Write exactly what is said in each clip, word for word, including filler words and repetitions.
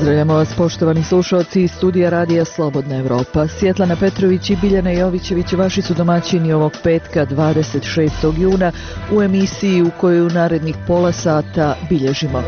Pozdravljamo vas, poštovani slušalci iz studija Radija Slobodna Evropa. Svjetlana Petrović i Biljana Jovićević vaši su domaćini ovog petka dvadeset šestog juna u emisiji u kojoj u narednih pola sata bilježimo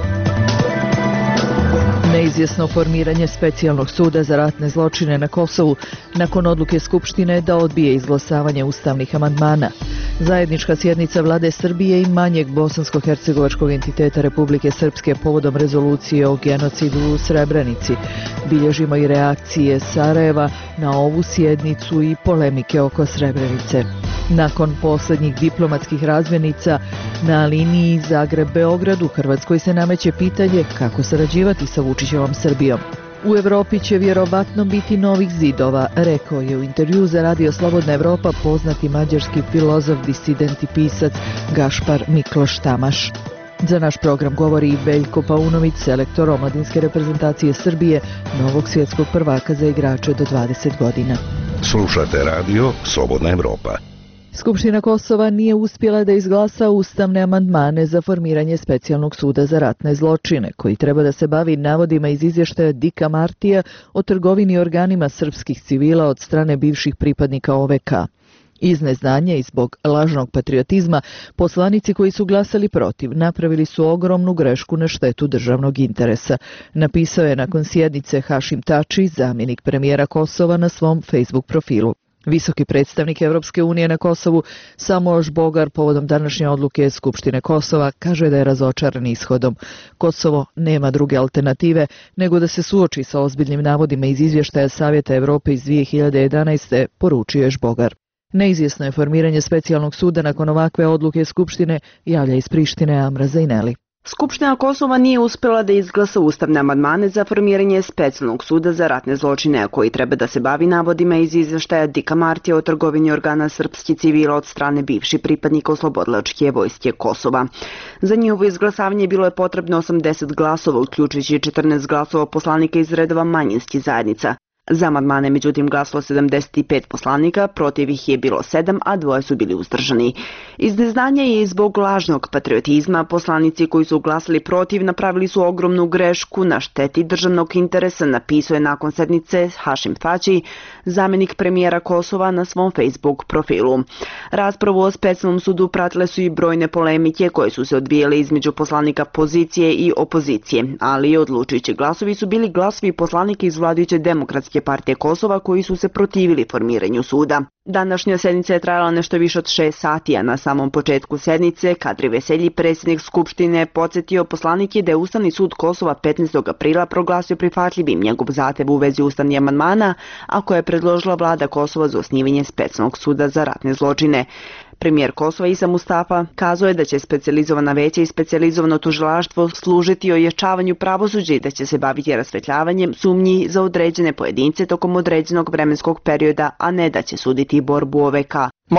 neizvjesno formiranje specijalnog suda za ratne zločine na Kosovu nakon odluke Skupštine da odbije izglasavanje ustavnih amandmana. Zajednička sjednica Vlade Srbije i manjeg bosansko-hercegovačkog entiteta Republike Srpske povodom rezolucije o genocidu u Srebrenici. Bilježimo i reakcije Sarajeva na ovu sjednicu i polemike oko Srebrenice. Nakon posljednjih diplomatskih razmjenica na liniji Zagreb-Beograd u Hrvatskoj se nameće pitanje kako sarađivati sa Vučićevom Srbijom. U Evropi će vjerovatno biti novih zidova, rekao je u intervju za Radio Slobodna Evropa poznati mađarski filozof, disident i pisac Gašpar Mikloš Tamaš. Za naš program govori i Veljko Paunović, selektor omladinske reprezentacije Srbije, novog svjetskog prvaka za igrače do dvadeset godina. Slušate Radio Slobodna Evropa. Skupština Kosova nije uspjela da izglasa ustavne amandmane za formiranje specijalnog suda za ratne zločine, koji treba da se bavi navodima iz izvještaja Dika Martija o trgovini organima srpskih civila od strane bivših pripadnika O V K. Iz neznanja i zbog lažnog patriotizma, poslanici koji su glasali protiv napravili su ogromnu grešku na štetu državnog interesa, napisao je nakon sjednice Hašim Tači, zamjenik premijera Kosova, na svom Facebook profilu. Visoki predstavnik Evropske unije na Kosovu Samuel Žbogar povodom današnje odluke Skupštine Kosova kaže da je razočaran ishodom. Kosovo nema druge alternative nego da se suoči sa ozbiljnim navodima iz izvještaja Savjeta Evrope iz dvije hiljade jedanaeste, poručio je Žbogar. Neizvjesno je formiranje specijalnog suda nakon ovakve odluke Skupštine, javlja iz Prištine Amra Zajneli. Skupština Kosova nije uspjela da izglasa ustavne amandmane za formiranje specijalnog suda za ratne zločine, koji treba da se bavi navodima iz izvještaja Dika Martija o trgovini organa srpskih civila od strane bivših pripadnika oslobodilačke vojske Kosova. Za njihovo izglasavanje bilo je potrebno osamdeset glasova, uključujući četrnaest glasova poslanika iz redova manjinskih zajednica. Za amandmane međutim glasalo sedamdeset pet poslanika, protiv ih je bilo sedam, a dvoje su bili uzdržani. Iz neznanja i zbog lažnog patriotizma poslanici koji su glasali protiv napravili su ogromnu grešku na šteti državnog interesa, napisao je nakon sednice Hašim Tači, zamjenik premijera Kosova, na svom Facebook profilu. Raspravu o specijalnom sudu pratile su i brojne polemike koje su se odvijele između poslanika pozicije i opozicije, ali odlučujući glasovi su bili glasovi poslanika iz vladajuće Demokratske partije Kosova koji su se protivili formiranju suda. Današnja sednica je trajala nešto više od šest sati, a na samom početku sednice Kadri Veselji, predsjednik Skupštine, podsjetio poslanike da je Ustavni sud Kosova petnaestog aprila proglasio prihvatljivim njegov zahtev u vezi ustavnih amandmana, a koje je predložila vlada Kosova za osnivanje specijalnog suda za ratne zločine. Premijer Kosova Isa Mustafa kazao je da će specijalizovana veća i specijalizovano tužilaštvo služiti ojačavanju pravosuđa i da će se baviti rasvetljavanjem sumnji za određene pojedince tokom određenog vremenskog perioda, a ne da će suditi borbu O V K.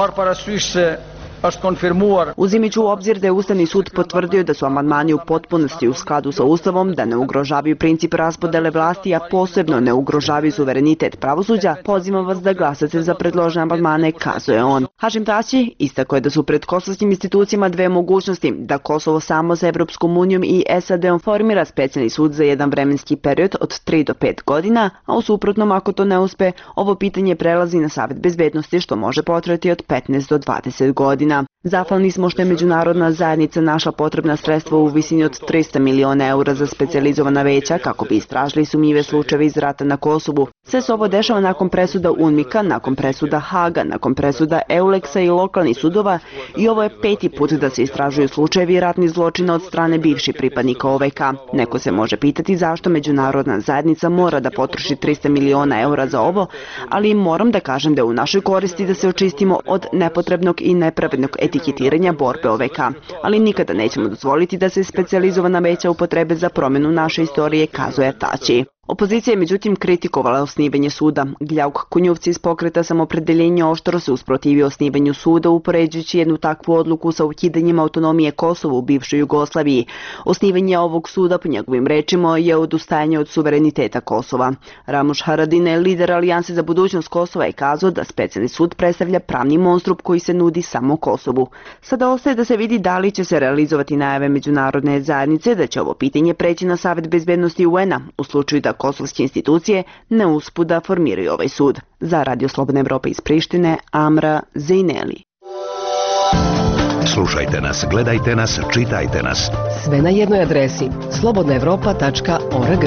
Uzimajući u obzir da je Ustavni sud potvrdio da su amandmani u potpunosti u skladu sa Ustavom, da ne ugrožavaju princip raspodele vlasti, a posebno ne ugrožavaju suverenitet pravosuđa, pozivam vas da glasate za predložene amandmane, kazuje on. Hašim Tači istakao je da su pred kosovskim institucijama dve mogućnosti, da Kosovo samo sa Evropskom unijom i S A D-om formira specijalni sud za jedan vremenski period od tri do pet godina, a u suprotnom, ako to ne uspe, ovo pitanje prelazi na Savet bezbednosti, što može potrajati od petnaest do dvadeset godina. Zahvalni smo što je međunarodna zajednica našla potrebna sredstva u visini od trista miliona eura za specijalizovana veća kako bi istražili sumnjive slučajeve iz rata na Kosovu. Sve se ovo dešava nakon presuda UNMIK-a, nakon presuda Haga, nakon presuda Euleksa i lokalnih sudova i ovo je peti put da se istražuju slučajevi ratnih zločina od strane bivših pripadnika O V K. Neko se može pitati zašto međunarodna zajednica mora da potroši trista miliona eura za ovo, ali moram da kažem da je u našoj koristi da se očistimo od nepotrebnog i nepravednog etiketiranja borbe O V K, ali nikada nećemo dozvoliti da se specijalizovana veća upotrebe za promjenu naše istorije, kazuje Tači. Opozicija je međutim kritikovala osnivanje suda. Gljauk Kunjovci iz pokreta Samopredeljenja oštro se usprotivio osnivanju suda, upoređujući jednu takvu odluku sa ukidanjem autonomije Kosova u bivšoj Jugoslaviji. Osnivanje ovog suda, po njegovim rečima, je odustajanje od suvereniteta Kosova. Ramuš Haradine, lider Alijanse za budućnost Kosova, je kazao da specijalni sud predstavlja pravni monstrum koji se nudi samo Kosovu. Sada ostaje da se vidi da li će se realizovati najave međunarodne zajednice da će ovo pitanje preći na Savet bezbednosti U N-a u slučaju da kosovske institucije ne uspu da formiraju ovaj sud. Za Radio Slobodna Evropa iz Prištine, Amra Zejneli. Slušajte nas, gledajte nas, čitajte nas. Sve na jednoj adresi slobodna evropa tačka org.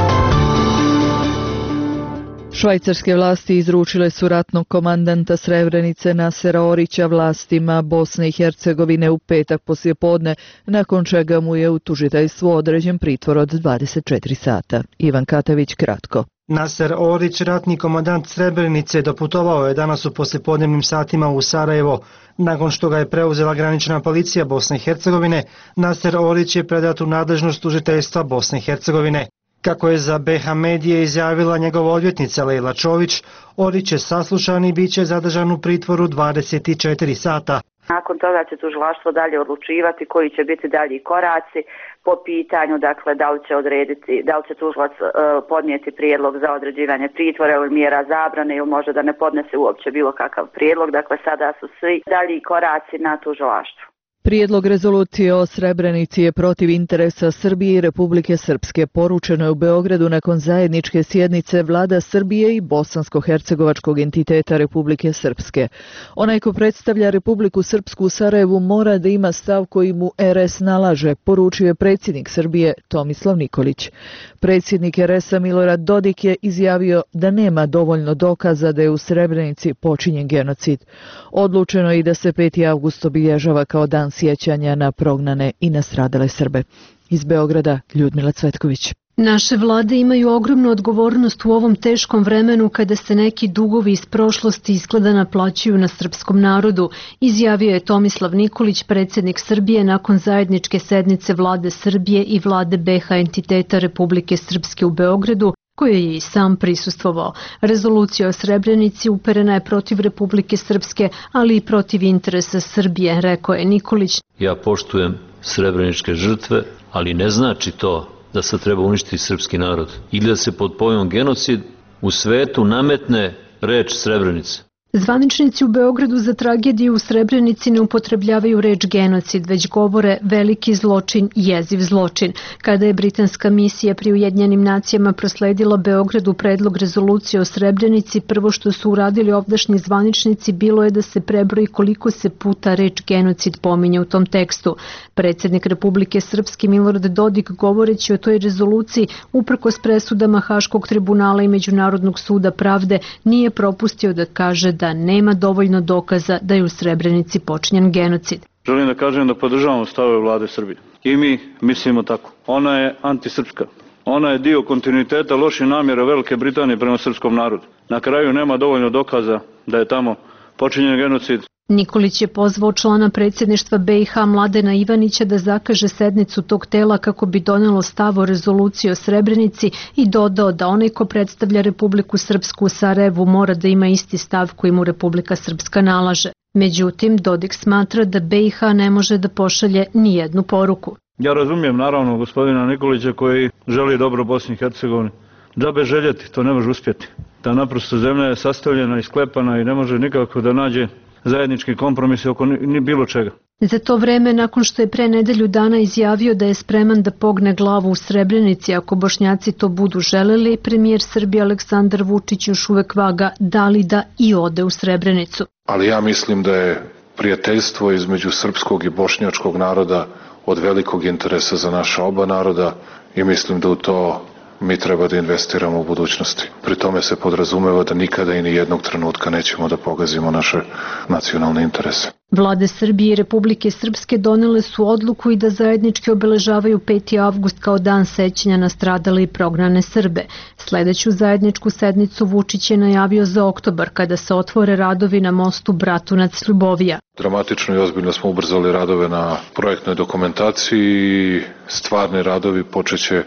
Švajcarske vlasti izručile su ratnog komandanta Srebrenice Nasera Orića vlastima Bosne i Hercegovine u petak poslijepodne, nakon čega mu je u tužiteljstvu određen pritvor od dvadeset četiri sata. Ivan Katavić kratko. Naser Orić, ratni komandant Srebrenice, doputovao je danas u poslijepodnevnim satima u Sarajevo. Nakon što ga je preuzela granična policija Bosne i Hercegovine, Naser Orić je predat u nadležnost tužiteljstva Bosne i Hercegovine. Kako je za B H medije izjavila njegova odvjetnica Lejla Čović, Orić je saslušan i bit će zadržan u pritvoru dvadeset četiri sata. Nakon toga će tužilaštvo dalje odlučivati koji će biti dalji koraci po pitanju, dakle, da li će odrediti, da li će tužilac uh, podnijeti prijedlog za određivanje pritvora ili mjera zabrane ili može da ne podnese uopće bilo kakav prijedlog. Dakle, sada su svi dalji koraci na tužilaštvu. Prijedlog rezolucije o Srebrenici je protiv interesa Srbije i Republike Srpske. Poručeno je u Beogradu nakon zajedničke sjednice vlada Srbije i bosansko-hercegovačkog entiteta Republike Srpske. Onaj ko predstavlja Republiku Srpsku u Sarajevu mora da ima stav koji mu R S nalaže, poručio je predsjednik Srbije Tomislav Nikolić. Predsjednik R S-a Milorad Dodik je izjavio da nema dovoljno dokaza da je u Srebrenici počinjen genocid. Odlučeno je i da se peti avgust obilježava kao dan sjećanja na prognane i nastradale Srbe. Iz Beograda, Ljudmila Cvetković. Naše vlade imaju ogromnu odgovornost u ovom teškom vremenu kada se neki dugovi iz prošlosti izgleda naplaćuju na srpskom narodu, izjavio je Tomislav Nikolić, predsjednik Srbije, nakon zajedničke sednice vlade Srbije i vlade B H entiteta Republike Srpske u Beogradu, koje je i sam prisustvovao. Rezolucija o Srebrenici uperena je protiv Republike Srpske, ali i protiv interesa Srbije, rekao je Nikolić. Ja poštujem srebreničke žrtve, ali ne znači to da se treba uništiti srpski narod ili da se pod pojmom genocid u svetu nametne reč Srebrenica. Zvaničnici u Beogradu za tragediju u Srebrenici ne upotrebljavaju reč genocid, već govore veliki zločin, jeziv zločin. Kada je britanska misija pri Ujedinjenim nacijama prosledila Beogradu predlog rezolucije o Srebrenici, prvo što su uradili ovdašnji zvaničnici bilo je da se prebroji koliko se puta reč genocid pominje u tom tekstu. Predsjednik Republike Srpske Milorad Dodik, govoreći o toj rezoluciji, uprkos presudama Haškog tribunala i Međunarodnog suda pravde, nije propustio da kaže da nema dovoljno dokaza da je u Srebrenici počinjen genocid. Želim da kažem da podržavamo stavove vlade Srbije. I mi mislimo tako. Ona je antisrpska. Ona je dio kontinuiteta loših namjera Velike Britanije prema srpskom narodu. Na kraju nema dovoljno dokaza da je tamo počinjen genocid. Nikolić je pozvao člana predsjedništva B i H Mladena Ivanića da zakaže sednicu tog tela kako bi donelo stav o rezoluciji o Srebrenici i dodao da onaj ko predstavlja Republiku Srpsku u Sarajevu mora da ima isti stav koji mu Republika Srpska nalaže. Međutim, Dodik smatra da B i H ne može da pošalje ni jednu poruku. Ja razumijem naravno gospodina Nikolića koji želi dobro Bosni i Hercegovini. Džabe željeti, to ne može uspjeti. Ta naprosto zemlja je sastavljena i sklepana i ne može nikako da nađe zajednički kompromis oko ni bilo čega. Za to vreme, nakon što je pre nedelju dana izjavio da je spreman da pogne glavu u Srebrenici ako Bošnjaci to budu želeli, premijer Srbije Aleksandar Vučić još uvek vaga da li da i ode u Srebrenicu. Ali ja mislim da je prijateljstvo između srpskog i bošnjačkog naroda od velikog interesa za naša oba naroda i mislim da u to mi treba da investiramo u budućnosti. Pri tome se podrazumeva da nikada i ni jednog trenutka nećemo da pogazimo naše nacionalne interese. Vlade Srbije i Republike Srpske donele su odluku i da zajednički obeležavaju peti avgust kao dan sećanja na stradale i prognane Srbe. Sledeću zajedničku sednicu Vučić je najavio za oktobar kada se otvore radovi na mostu Bratunac-Ljubovija. Dramatično i ozbiljno smo ubrzali radove na projektnoj dokumentaciji i stvarni radovi počeće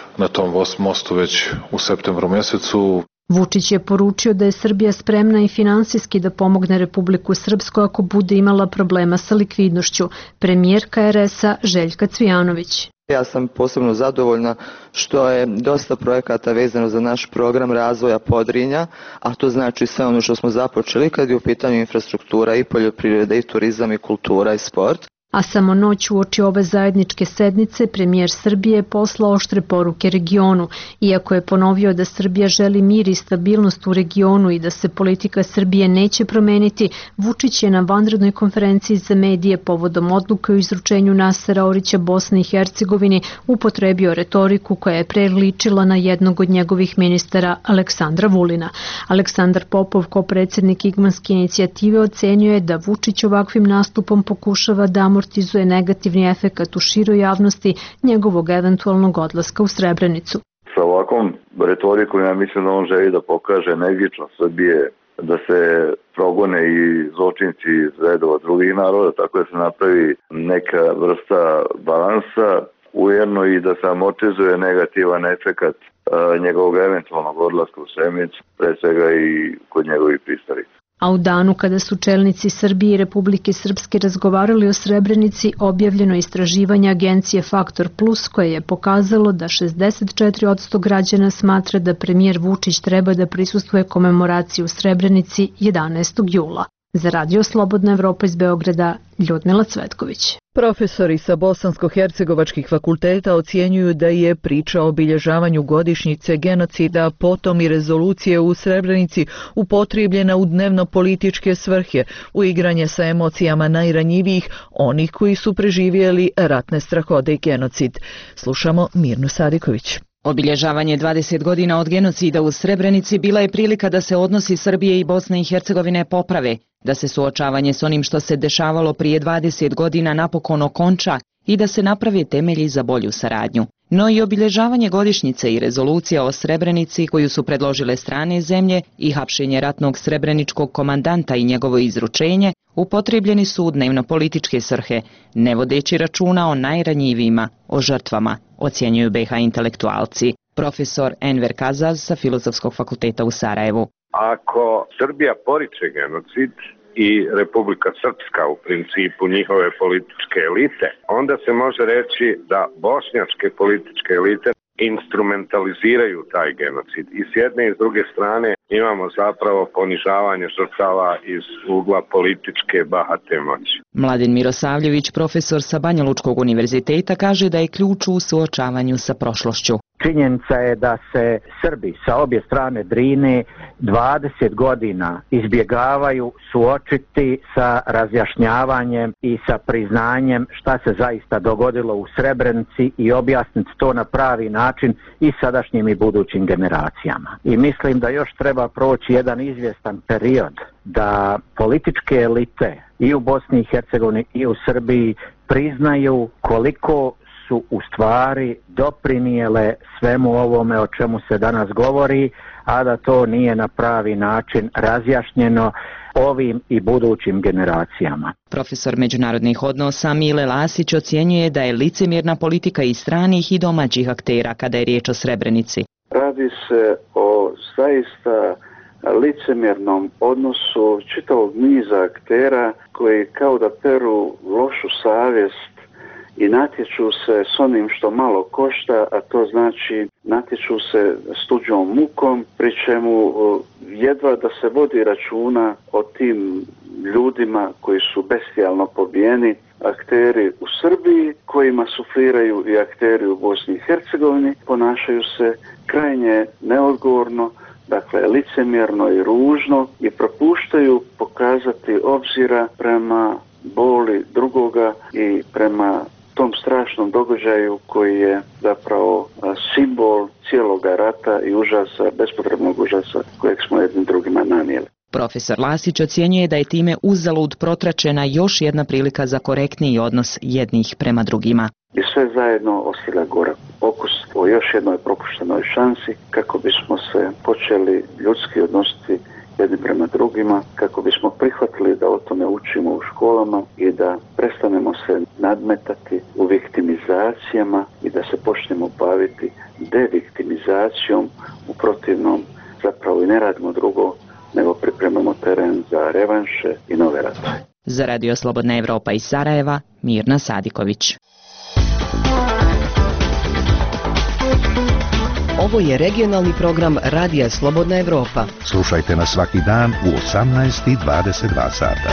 na tom mostu već u septembru mjesecu. Vučić je poručio da je Srbija spremna i finansijski da pomogne Republiku Srpsku ako bude imala problema sa likvidnošću. Premijer K R S-a Željka Cvijanović. Ja sam posebno zadovoljna što je dosta projekata vezano za naš program razvoja Podrinja, a to znači sve ono što smo započeli kad je u pitanju infrastruktura i poljoprivreda i turizam i kultura i sport. A samo noć uoči ove zajedničke sednice premijer Srbije je poslao oštre poruke regionu. Iako je ponovio da Srbija želi mir i stabilnost u regionu i da se politika Srbije neće promeniti, Vučić je na vanrednoj konferenciji za medije povodom odluke o izručenju Nasera Orića Bosni i Hercegovini upotrebio retoriku koja je preličila na jednog od njegovih ministara Aleksandra Vulina. Aleksandar Popov, kao predsjednik Igmanske inicijative, ocenjuje da Vučić ovakvim nastupom pokušava da amortizuje negativni efekat u široj javnosti njegovog eventualnog odlaska u Srebrenicu. Sa ovakvom retorikom ja mislim da on želi da pokaže negičnost Srbije, da se progone i zločinci iz redova drugih naroda, tako da se napravi neka vrsta balansa, ujedno i da se amortizuje negativan efekat njegovog eventualnog odlaska u Srebrenicu, pre svega i kod njegovih pristalica. A u danu kada su čelnici Srbije i Republike Srpske razgovarali o Srebrenici, objavljeno istraživanje agencije Faktor Plus koje je pokazalo da šezdeset četiri posto građana smatra da premijer Vučić treba da prisustvuje komemoraciji u Srebrenici jedanaestog jula. Za Radio Slobodna Evropa iz Beograda, Ljudmila Cvetković. Profesori sa bosansko-hercegovačkih fakulteta ocjenjuju da je priča o obilježavanju godišnjice genocida, potom i rezolucije u Srebrenici upotrijebljena u dnevno-političke svrhe, u igranje sa emocijama najranjivijih, onih koji su preživjeli ratne strahode i genocid. Slušamo Mirnu Sadiković. Obilježavanje dvadeset godina od genocida u Srebrenici bila je prilika da se odnosi Srbije i Bosne i Hercegovine poprave, da se suočavanje s onim što se dešavalo prije dvadeset godina napokon okonča i da se naprave temelji za bolju saradnju. No i obilježavanje godišnjice i rezolucija o Srebrenici koju su predložile strane zemlje i hapšenje ratnog srebreničkog komandanta i njegovo izručenje upotrijebljeni su u dnevno-političke svrhe, ne vodeći računa o najranjivijima, o žrtvama, ocjenjuju B iH intelektualci. Profesor Enver Kazaz sa Filozofskog fakulteta u Sarajevu. Ako Srbija poriče genocid i Republika Srpska u principu njihove političke elite, onda se može reći da bošnjačke političke elite instrumentaliziraju taj genocid. I s jedne i s druge strane imamo zapravo ponižavanje žrtava iz ugla političke bahate moći. Mladen Mirosavljević, profesor sa Banja Lučkog univerziteta, kaže da je ključ u suočavanju sa prošlošću. Činjenica je da se Srbi sa obje strane Drine dvadeset godina izbjegavaju suočiti sa razjašnjavanjem i sa priznanjem šta se zaista dogodilo u Srebrenici i objasniti to na pravi način i sadašnjim i budućim generacijama. I mislim da još treba proći jedan izvjestan period da političke elite i u Bosni i Hercegovini i u Srbiji priznaju koliko su u stvari doprinijele svemu ovome o čemu se danas govori, a da to nije na pravi način razjašnjeno ovim i budućim generacijama. Profesor međunarodnih odnosa Mile Lasić ocjenjuje da je licemjerna politika i stranih i domaćih aktera kada je riječ o Srebrenici. Radi se o zaista licemjernom odnosu čitavog niza aktera koji kao da peru lošu savjest i natječu se s onim što malo košta, a to znači natječu se s tuđom mukom, pri čemu jedva da se vodi računa o tim ljudima koji su bestijalno pobijeni, akteri u Srbiji, kojima sufliraju i akteri u Bosni i Hercegovini, ponašaju se krajnje neodgovorno, dakle licemjerno i ružno i propuštaju pokazati obzira prema boli drugoga i prema tom strašnom događaju koji je zapravo simbol cijeloga rata i užasa, bespotrebnog užasa kojeg smo jednim drugima nanijeli. Profesor Lasić ocjenjuje da je time uzalud protračena još jedna prilika za korektniji odnos jednih prema drugima. I sve zajedno ostavlja gorak okus o još jednoj propuštenoj šansi kako bismo se počeli ljudski odnositi jedni prema drugima, kako bismo prihvatili da o tome učimo u školama i da prestanemo se nadmetati u viktimizacijama i da se počnemo baviti deviktimizacijom, u protivnom zapravo i ne radimo drugo nego pripremamo teren za revanše i nove ratove. Za Radio Slobodna Evropa iz Sarajeva, Mirna Sadiković. Ovo je regionalni program Radija Slobodna Evropa. Slušajte nas svaki dan u osamnaest i dvadeset dva sata.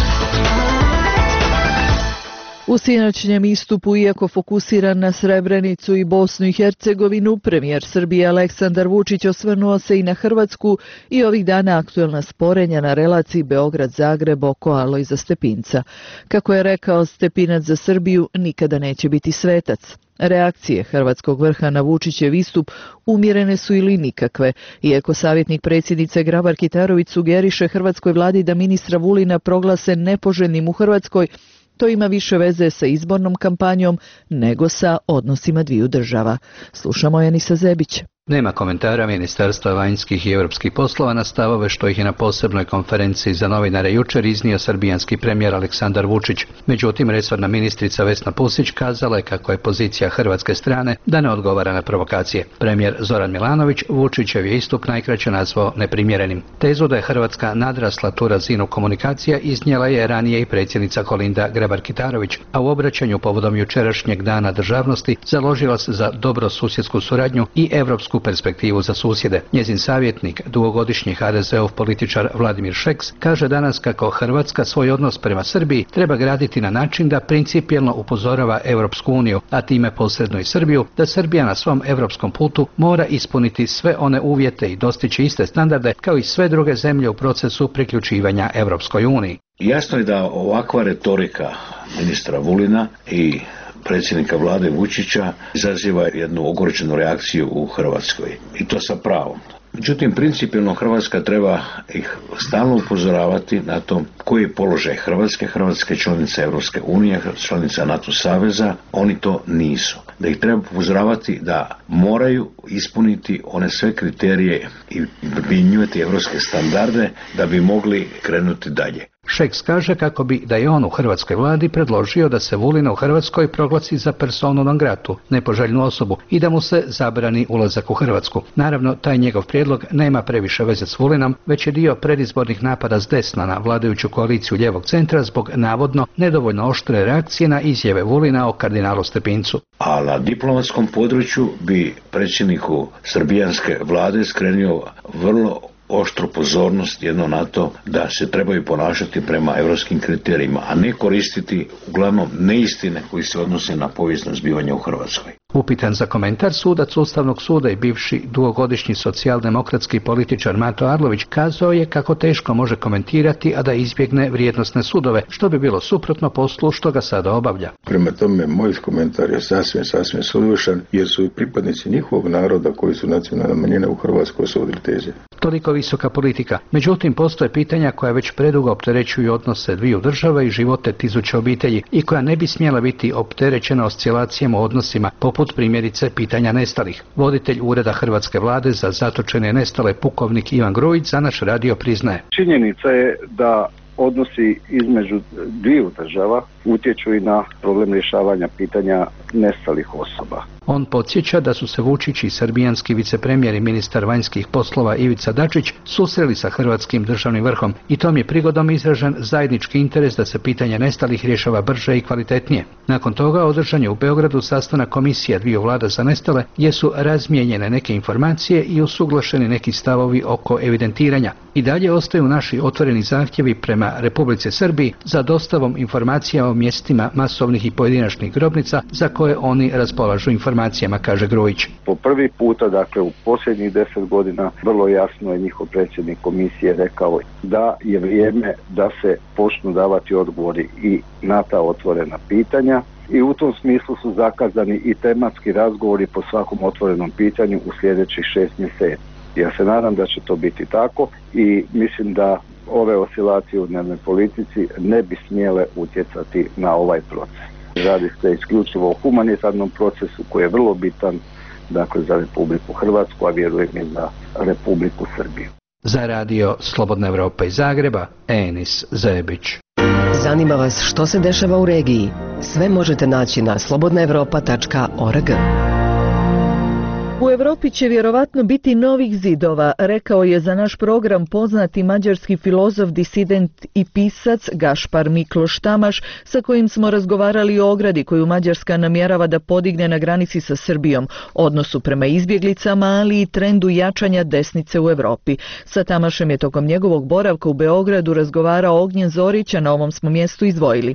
U sinoćnjem istupu, iako fokusiran na Srebrenicu i Bosnu i Hercegovinu, premijer Srbije Aleksandar Vučić osvrnuo se i na Hrvatsku i ovih dana aktuelna sporenja na relaciji Beograd-Zagreb oko Alojza Stepinca. Kako je rekao, Stepinac za Srbiju nikada neće biti svetac. Reakcije hrvatskog vrha na Vučićev istup umjerene su ili nikakve, iako savjetnik predsjednice Grabar Kitarović sugeriše hrvatskoj vladi da ministra Vulina proglase nepoželjnim u Hrvatskoj. To ima više veze sa izbornom kampanjom nego sa odnosima dviju država. Slušamo Enisa Zebića. Nema komentara Ministarstva vanjskih i europskih poslova na stavove što ih je na posebnoj konferenciji za novinare jučer iznio srbijanski premijer Aleksandar Vučić. Međutim, resorna ministrica Vesna Pusić kazala je kako je pozicija hrvatske strane da ne odgovara na provokacije. Premijer Zoran Milanović Vučićev je istup najkraće nazvao neprimjerenim. Tezu da je Hrvatska nadrasla tu razinu komunikacija iznijela je ranije i predsjednica Kolinda Grabar-Kitarović, a u obraćanju povodom jučerašnjeg dana državnosti založila se za dobrosusjedsku suradnju i evropsku perspektivu za susjede. Njezin savjetnik, dugogodišnji ha de zeov političar Vladimir Šeks, kaže danas kako Hrvatska svoj odnos prema Srbiji treba graditi na način da principijelno upozorava Europsku uniju, a time posredno i Srbiju, da Srbija na svom europskom putu mora ispuniti sve one uvjete i dostići iste standarde kao i sve druge zemlje u procesu priključivanja Europskoj uniji. Jasno je da ovakva retorika ministra Vulina i predsjednika vlade Vučića izaziva jednu ogorčenu reakciju u Hrvatskoj. I to sa pravom. Međutim, principijelno Hrvatska treba ih stalno upozoravati na to koji je položaj Hrvatske, Hrvatske članice Europske unije, članica NATO saveza, oni to nisu. Da ih treba upozoravati da moraju ispuniti one sve kriterije i primjenjivati europske standarde da bi mogli krenuti dalje. Šeks kaže kako bi da je on u hrvatskoj vladi predložio da se Vulina u Hrvatskoj proglasi za personu non gratu, nepoželjnu osobu, i da mu se zabrani ulazak u Hrvatsku. Naravno, taj njegov prijedlog nema previše veze s Vulinom, već je dio predizbornih napada s desna na vladajuću koaliciju ljevog centra zbog navodno nedovoljno oštre reakcije na izjave Vulina o kardinalu Stepincu. A na diplomatskom području bi predsjedniku srbijanske vlade skrenio vrlo oštru pozornost jedno na to da se trebaju ponašati prema europskim kriterijima, a ne koristiti uglavnom neistine koji se odnose na povijesno zbivanje u Hrvatskoj. Upitan za komentar, sudac Ustavnog suda i bivši dugogodišnji socijaldemokratski političar Mato Arlović kazao je kako teško može komentirati, a da izbjegne vrijednosne sudove, što bi bilo suprotno poslu što ga sada obavlja. Prema tome, moj komentar je sasvim, sasvim suvišan, jer su i pripadnici njihovog naroda koji su nacionalna manjina u Hrvatskoj osudili teze. Toliko visoka politika. Međutim, postoje pitanja koja već predugo opterećuju odnose dviju država i živote tisuća obitelji i koja ne bi smjela biti opterećena oscilacijama u odnosima, poput primjerice pitanja nestalih. Voditelj Ureda Hrvatske vlade za zatočene i nestale pukovnik Ivan Grujić za naš radio priznaje. Činjenica je da odnosi između dviju država utječu i na problem rješavanja pitanja nestalih osoba. On podsjeća da su se Vučić i srbijanski vicepremijer i ministar vanjskih poslova Ivica Dačić susreli sa hrvatskim državnim vrhom i tom je prigodom izražen zajednički interes da se pitanje nestalih rješava brže i kvalitetnije. Nakon toga održan je u Beogradu sastanak komisija dviju vlada za nestale, gdje su razmijenjene neke informacije i usuglašeni neki stavovi oko evidentiranja. I dalje ostaju naši otvoreni zahtjevi prema Republici Srbiji za dostavom informacija o mjestima masovnih i pojedinačnih grobnica za koje oni raspolažu informacijama, kaže Grujić. Po prvi puta, dakle u posljednjih deset godina, vrlo jasno je njihov predsjednik komisije rekao da je vrijeme da se počnu davati odgovori i na ta otvorena pitanja. I u tom smislu su zakazani i tematski razgovori po svakom otvorenom pitanju u sljedećih šest mjeseci. Ja se nadam da će to biti tako i mislim da ove oscilacije u dnevnoj politici ne bi smjele utjecati na ovaj proces. Radi se isključivo o humanitarnom procesu koji je vrlo bitan, dakle, za Republiku Hrvatsku, a vjerujem i za Republiku Srbiju. Za radio Slobodna Evropa iz Zagreba, Enis Zebić. Zanima vas što se dešava u regiji? Sve možete naći na slobodna evropa tačka org. U Evropi će vjerovatno biti novih zidova, rekao je za naš program poznati mađarski filozof, disident i pisac Gašpar Mikloš Tamaš, sa kojim smo razgovarali o ogradi koju Mađarska namjerava da podigne na granici sa Srbijom, odnosu prema izbjeglicama, ali i trendu jačanja desnice u Evropi. Sa Tamašem je tokom njegovog boravka u Beogradu razgovarao Ognjen Zorić, a na ovom smo mjestu izdvojili.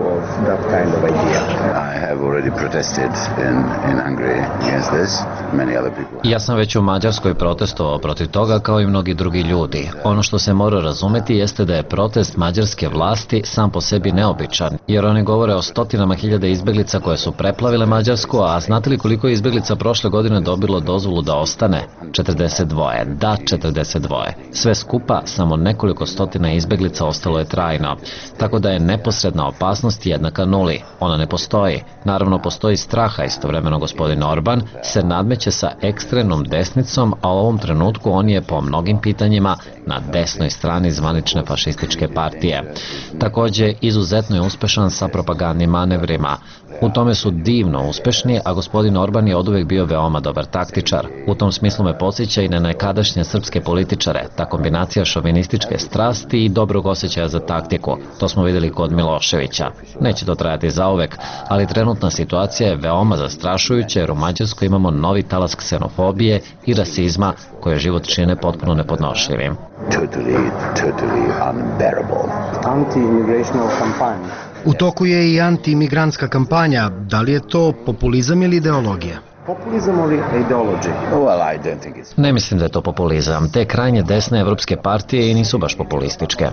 Ja sam već u Mađarskoj protestovao protiv toga kao i mnogi drugi ljudi. Ono što se mora razumeti jeste da je protest mađarske vlasti sam po sebi neobičan, jer oni govore o stotinama hiljada izbjeglica koje su preplavile Mađarsku, a znate li koliko je izbjeglica prošle godine dobilo dozvolu da ostane? četrdeset dva. Da, četrdeset dva. Sve skupa, samo nekoliko stotina izbjeglica ostalo je trajno. Tako da je neposredna opasnost jednaka nuli. Ona ne postoji. Naravno, postoji straha. Istovremeno gospodin Orban se nadmeće sa ekstremnom desnicom, a u ovom trenutku on je po mnogim pitanjima na desnoj strani zvanične fašističke partije. Također, izuzetno je uspešan sa propagandnim manevrima. U tome su divno uspešni, a gospodin Orban je oduvijek bio veoma dobar taktičar. U tom smislu me podsjeća i na nekadašnje srpske političare, ta kombinacija šovinističke strasti i dobrog osjećaja za taktiku. To smo vidjeli kod Miloševića. Neće to trajati zauvek, ali trenutna situacija je veoma zastrašujuća jer u Mađarskoj imamo novi talas ksenofobije i rasizma koje život čine potpuno nepodnošljivim. Totally, totally unbearable. Anti-immigrational campaign. U toku je i anti-imigrantska kampanja. Da li je to populizam ili ideologija? Populizam ili ideologija? Well, I don't think it's... Ne mislim da je to populizam. Te krajnje desne evropske partije i nisu baš populističke.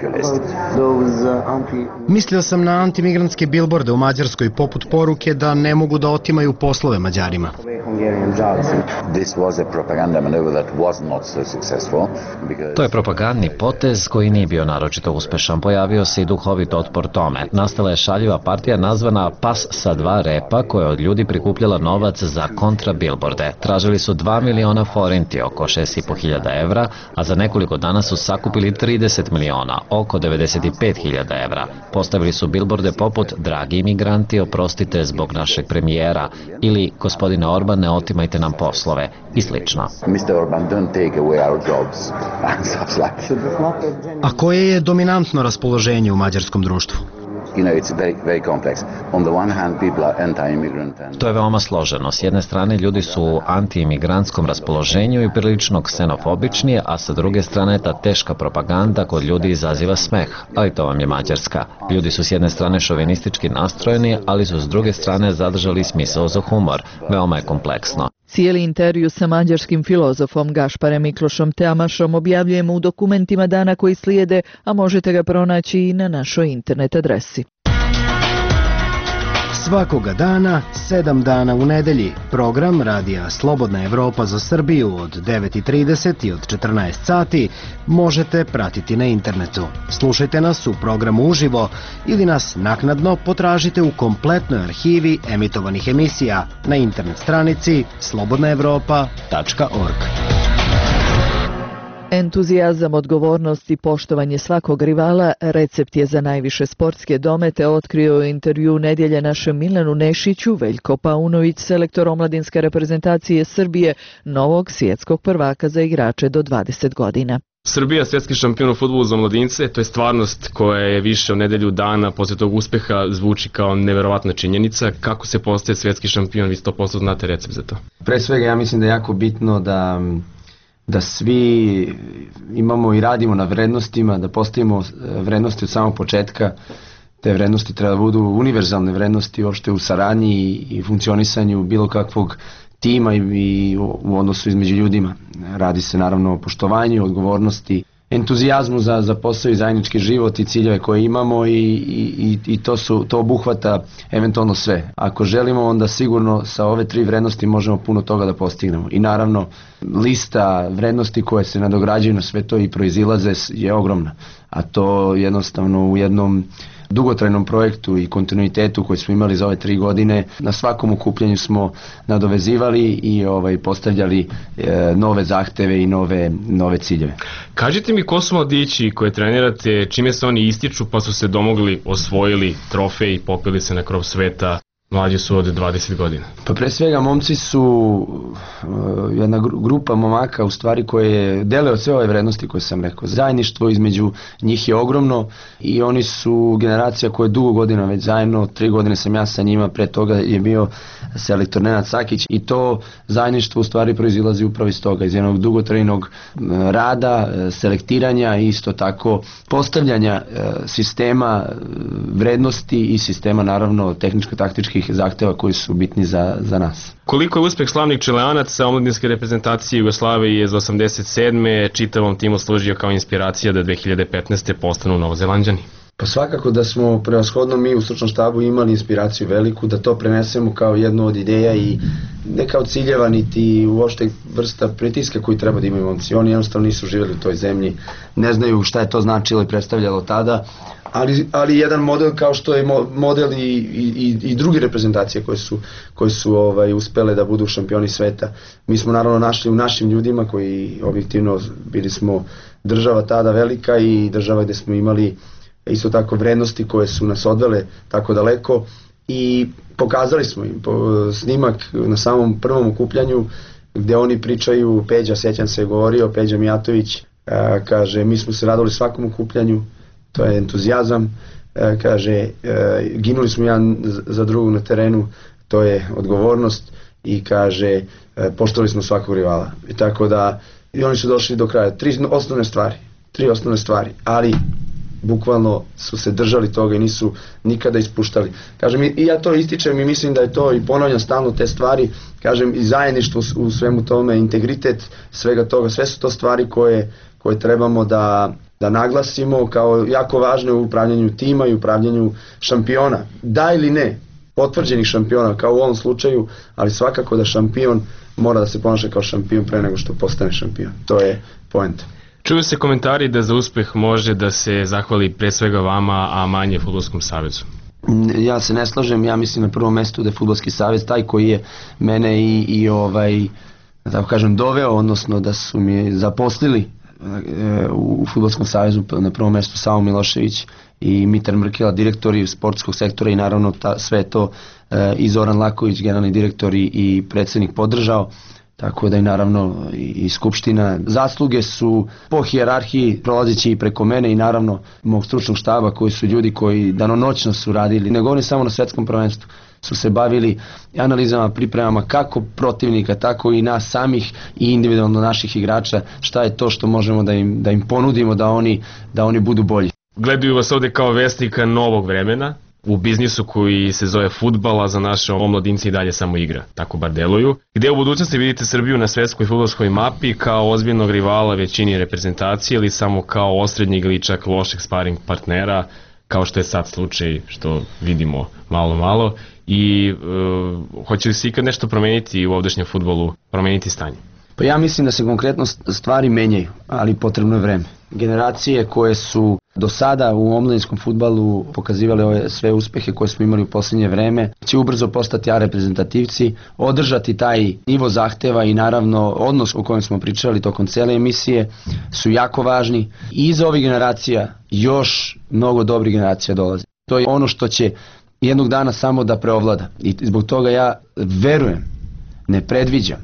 Mislio sam na antimigrantske bilborde u Mađarskoj poput poruke da ne mogu da otimaju poslove Mađarima. To je propagandni potez koji nije bio naročito uspešan. Pojavio se i duhovit otpor tome. Nastala je šaljiva partija nazvana Pas sa dva repa koja je od ljudi prikupljala novac za kontra bilborde. Tražili su dva miliona forinti, oko šest i po hiljada evra, a za nekoliko dana su sakupili trideset miliona, oko devedeset pet hiljada evra. Postavili su bilborde poput dragi imigranti, oprostite zbog našeg premijera ili gospodine Orban, ne otimajte nam poslove i slično. mister Orban, don't take away our jobs. A koje je dominantno raspoloženje u mađarskom društvu? You know, it's very, very complex. On the one hand, people are anti-immigrant and... To je veoma složeno. S jedne strane ljudi su u anti-imigrantskom raspoloženju i prilično ksenofobični, a sa druge strane ta teška propaganda kod ljudi izaziva smeh. Ali to vam je Mađarska. Ljudi su s jedne strane šovinistički nastrojeni, ali su s druge strane zadržali smisao za humor. Veoma je kompleksno. Cijeli intervju sa mađarskim filozofom Gašparem Miklošom Tamašom objavljujemo u dokumentima dana koji slijede, a možete ga pronaći i na našoj internet adresi. Svakoga dana, sedam dana u nedelji, program Radija Slobodna Evropa za Srbiju od devet i trideset i od četrnaest sati možete pratiti na internetu. Slušajte nas u programu uživo ili nas naknadno potražite u kompletnoj arhivi emitovanih emisija na internet stranici slobodna evropa tačka org. Entuzijazam, odgovornost i poštovanje svakog rivala recept je za najviše sportske domete, otkrio u intervju nedjelje našem Milanu Nešiću Veljko Paunović, selektor omladinske reprezentacije Srbije, novog svjetskog prvaka za igrače do dvadeset godina. Srbija, svjetski šampion u fudbalu za mladince, to je stvarnost koja je više od nedelju dana posle tog uspeha zvuči kao neverovatna činjenica. Kako se postaje svjetski šampion, vi sto posto znate recept za to? Pre svega ja mislim da je jako bitno da da svi imamo i radimo na vrednostima, da postavimo vrednosti od samog početka. Te vrednosti treba da budu univerzalne vrednosti uopšte u saradnji i funkcionisanju bilo kakvog tima i u odnosu između ljudima. Radi se naravno o poštovanju, odgovornosti, entuzijazmu za, za posao i zajednički život i ciljeve koje imamo i, i, i to, su, to obuhvata eventualno sve. Ako želimo, onda sigurno sa ove tri vrednosti možemo puno toga da postignemo. I naravno, lista vrednosti koje se nadograđuju na sve to i proizilaze je ogromna. A to jednostavno u jednom dugotrajnom projektu i kontinuitetu koji smo imali za ove tri godine, na svakom okupljanju smo nadovezivali i ovaj, postavljali e, nove zahteve i nove, nove ciljeve. Kažite mi ko su mladići koje trenirate, čime se oni ističu pa su se domogli, osvojili trofej i popeli se na krov sveta? mlađi su od dvadeset godina? Pa pre svega momci su uh, jedna grupa momaka u stvari koje dele od sve ove vrednosti koje sam rekao. Zajedništvo između njih je ogromno i oni su generacija koja je dugo godina već zajedno, tri godine sam ja sa njima, pre toga je bio selektor Nenad Sakić i to zajedništvo u stvari proizilazi upravo iz toga, iz jednog dugotrajnog rada, selektiranja i isto tako postavljanja sistema vrednosti i sistema naravno tehničko-taktičkih zahteva koji su bitni za, za nas. Koliko je uspeh slavnih Čileanaca omladinske reprezentacije Jugoslavije iz osamdeset sedme čitavom timu služio kao inspiracija da dve hiljade petnaeste postanu Novozelanđani? Pa svakako da smo prevashodno mi u stručnom štabu imali inspiraciju veliku, da to prenesemo kao jednu od ideja i ne kao ciljeva niti uopšte vrsta pritiska koji treba da imaju momci. Oni jednostavno nisu živjeli u toj zemlji, ne znaju šta je to značilo i predstavljalo tada, ali, ali jedan model kao što je model i, i, i drugi reprezentacije koje su, koje su ovaj, uspele da budu šampioni sveta. Mi smo naravno našli u našim ljudima koji objektivno bili smo država tada velika i država gde smo imali isto tako vrednosti koje su nas odvele tako daleko i pokazali smo im snimak na samom prvom okupljanju gde oni pričaju, Peđa, sećam se, govorio, Peđa Mijatović, kaže, mi smo se radili svakom okupljanju, to je entuzijazam, kaže, ginuli smo jedan za drugog na terenu, to je odgovornost i kaže, poštovali smo svakog rivala. I tako da, i oni su došli do kraja. Tri osnovne stvari, tri osnovne stvari, ali bukvalno su se držali toga i nisu nikada ispuštali. Kažem, i ja to ističem i mislim da je to i ponavljam stalno te stvari, kažem, i zajedništvo u svemu tome, integritet svega toga, sve su to stvari koje, koje trebamo da, da naglasimo kao jako važne u upravljanju tima i upravljanju šampiona. Da ili ne, potvrđenih šampiona kao u ovom slučaju, ali svakako da šampion mora da se ponaša kao šampion pre nego što postane šampion. To je poenta. Čuju se komentari da za uspeh može da se zahvali pre svega vama, a manje Fudbalskom savezu. Ja se ne slažem, ja mislim na prvom mestu da je Fudbalski savez taj koji je mene i, i ovaj, da tako kažem, doveo, odnosno da su mi zaposlili e, u Fudbalskom savezu, na prvom mestu Savo Milošević i Mitar Mrkela, direktori sportskog sektora i naravno ta, sve to e, i Zoran Laković, generalni direktor i, i predsjednik podržao. Tako da i naravno i Skupština. Zasluge su po hijerarhiji prolazići i preko mene i naravno mog stručnog štaba koji su ljudi koji danonoćno su radili, ne govorim samo na svetskom prvenstvu, su se bavili analizama, pripremama kako protivnika, tako i nas samih i individualno naših igrača, šta je to što možemo da im, da im ponudimo da oni, da oni budu bolji. Gledaju vas ovde kao vesnika novog vremena, u biznisu koji se zove fudbal, a za naše omladince i dalje samo igra, tako bar deluju. Gde u budućnosti vidite Srbiju na svetskoj fudbalskoj mapi kao ozbiljnog rivala većini reprezentacije ili samo kao osrednjeg ili čak lošeg sparing partnera, kao što je sad slučaj što vidimo malo malo i e, hoće li se ikad nešto promeniti u ovdašnjem fudbalu, promeniti stanje? Pa ja mislim da se konkretno stvari menjaju, ali potrebno je vreme. Generacije koje su do sada u omladinskom fudbalu pokazivali ove sve uspehe koje smo imali u posljednje vreme, će ubrzo postati A reprezentativci, održati taj nivo zahteva i naravno odnos o kojem smo pričali tokom cele emisije su jako važni. I iza ovih generacija još mnogo dobrih generacija dolazi. To je ono što će jednog dana samo da preovlada. I zbog toga ja verujem, ne predviđam,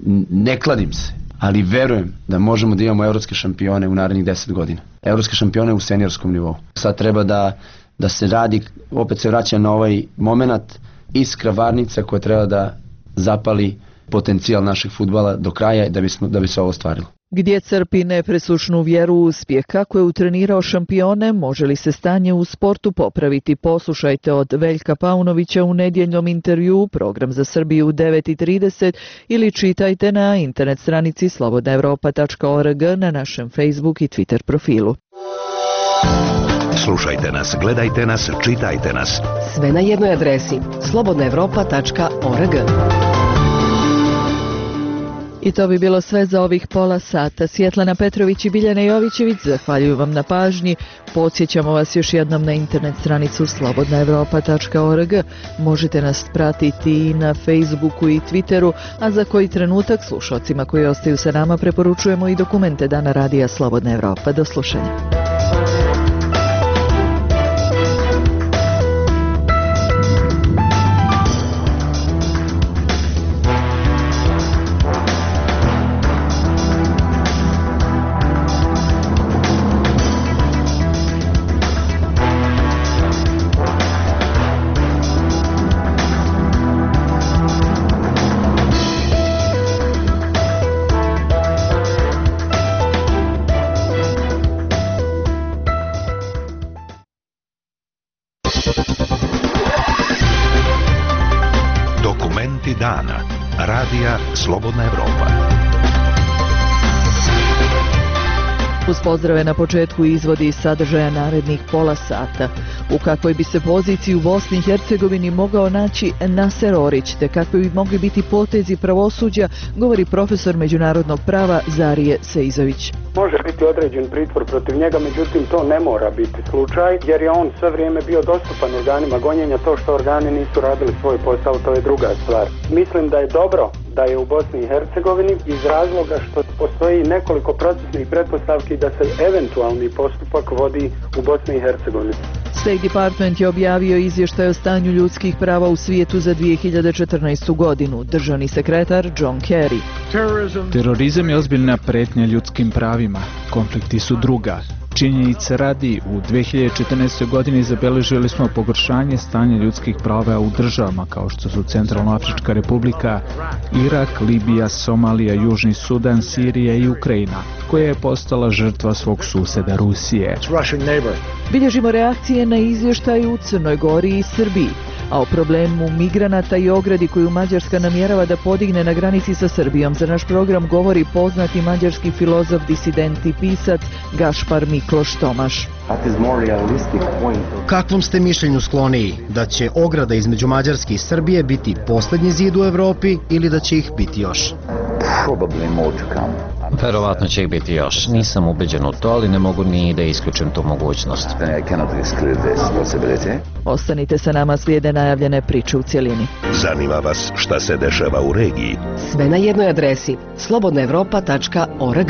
ne kladim se, ali verujem da možemo da imamo evropske šampione u narednih deset godina. Evropske šampione u seniorskom nivou. Sad treba da, da se radi, opet se vraća na ovaj moment, iskra varnica koja treba da zapali potencijal našeg fudbala do kraja da, bismo, da bi se ovo ostvarilo. Gdje crpi nepresušnu vjeru u uspjeh, kako je utrenirao šampione, može li se stanje u sportu popraviti? Poslušajte od Veljka Paunovića u nedjeljnom intervju, program za Srbiju u devet i trideset ili čitajte na internet stranici slobodna evropa tačka org na našem Facebook i Twitter profilu. Slušajte nas, gledajte nas, čitajte nas. Sve na jednoj adresi slobodna evropa tačka org. I to bi bilo sve za ovih pola sata. Svjetlana Petrović i Biljana Jovićević zahvaljuju vam na pažnji. Podsjećamo vas još jednom na internet stranicu slobodna evropa tačka org. Možete nas pratiti i na Facebooku i Twitteru, a za koji trenutak slušalcima koji ostaju sa nama preporučujemo i dokumente Dana radija Slobodna Evropa. Do slušanja. Vijesti dana. Radija Slobodna Evropa. Uz pozdrave na početku izvodi iz sadržaja narednih pola sata. U kakvoj bi se poziciji u Bosni i Hercegovini mogao naći Naser Orić, te kakvi bi mogli biti potezi pravosuđa, govori profesor međunarodnog prava Zarije Seizović. Može biti određen pritvor protiv njega, međutim to ne mora biti slučaj, jer je on sve vrijeme bio dostupan organima gonjenja. To što organi nisu radili svoj posao, to je druga stvar. Mislim da je dobro da je u Bosni i Hercegovini iz razloga što postoji nekoliko procesnih pretpostavki da se eventualni postupak vodi u Bosni i Hercegovini. State Department je objavio izvještaj o stanju ljudskih prava u svijetu za dvije hiljade četrnaestu. godinu. Državni sekretar John Kerry. Terorizam je ozbiljna pretnja ljudskim pravima. Konflikti su druga. Činjenice radi, u dvije hiljade četrnaestoj. godini zabeležili smo pogoršanje stanja ljudskih prava u državama kao što su Centralnoafrička republika, Irak, Libija, Somalija, Južni Sudan, Sirija i Ukrajina, koja je postala žrtva svog suseda Rusije. Bilježimo reakcije na izvještaj u Crnoj Gori i Srbiji, a o problemu migranata i ogradi koju Mađarska namjerava da podigne na granici sa Srbijom za naš program govori poznati mađarski filozof, disident i pisac Gašpar Mikloš Tomaš. Kakvom ste mišljenju skloniji? Da će ograda između Mađarske i Srbije biti posljednji zid u Evropi ili da će ih biti još? Verovatno će ih biti još. Nisam ubeđen u to, ali ne mogu ni da isključim tu mogućnost. Ostanite sa nama, slijede najavljene priče u cjelini. Zanima vas šta se dešava u regiji? Sve na jednoj adresi slobodna evropa tačka org.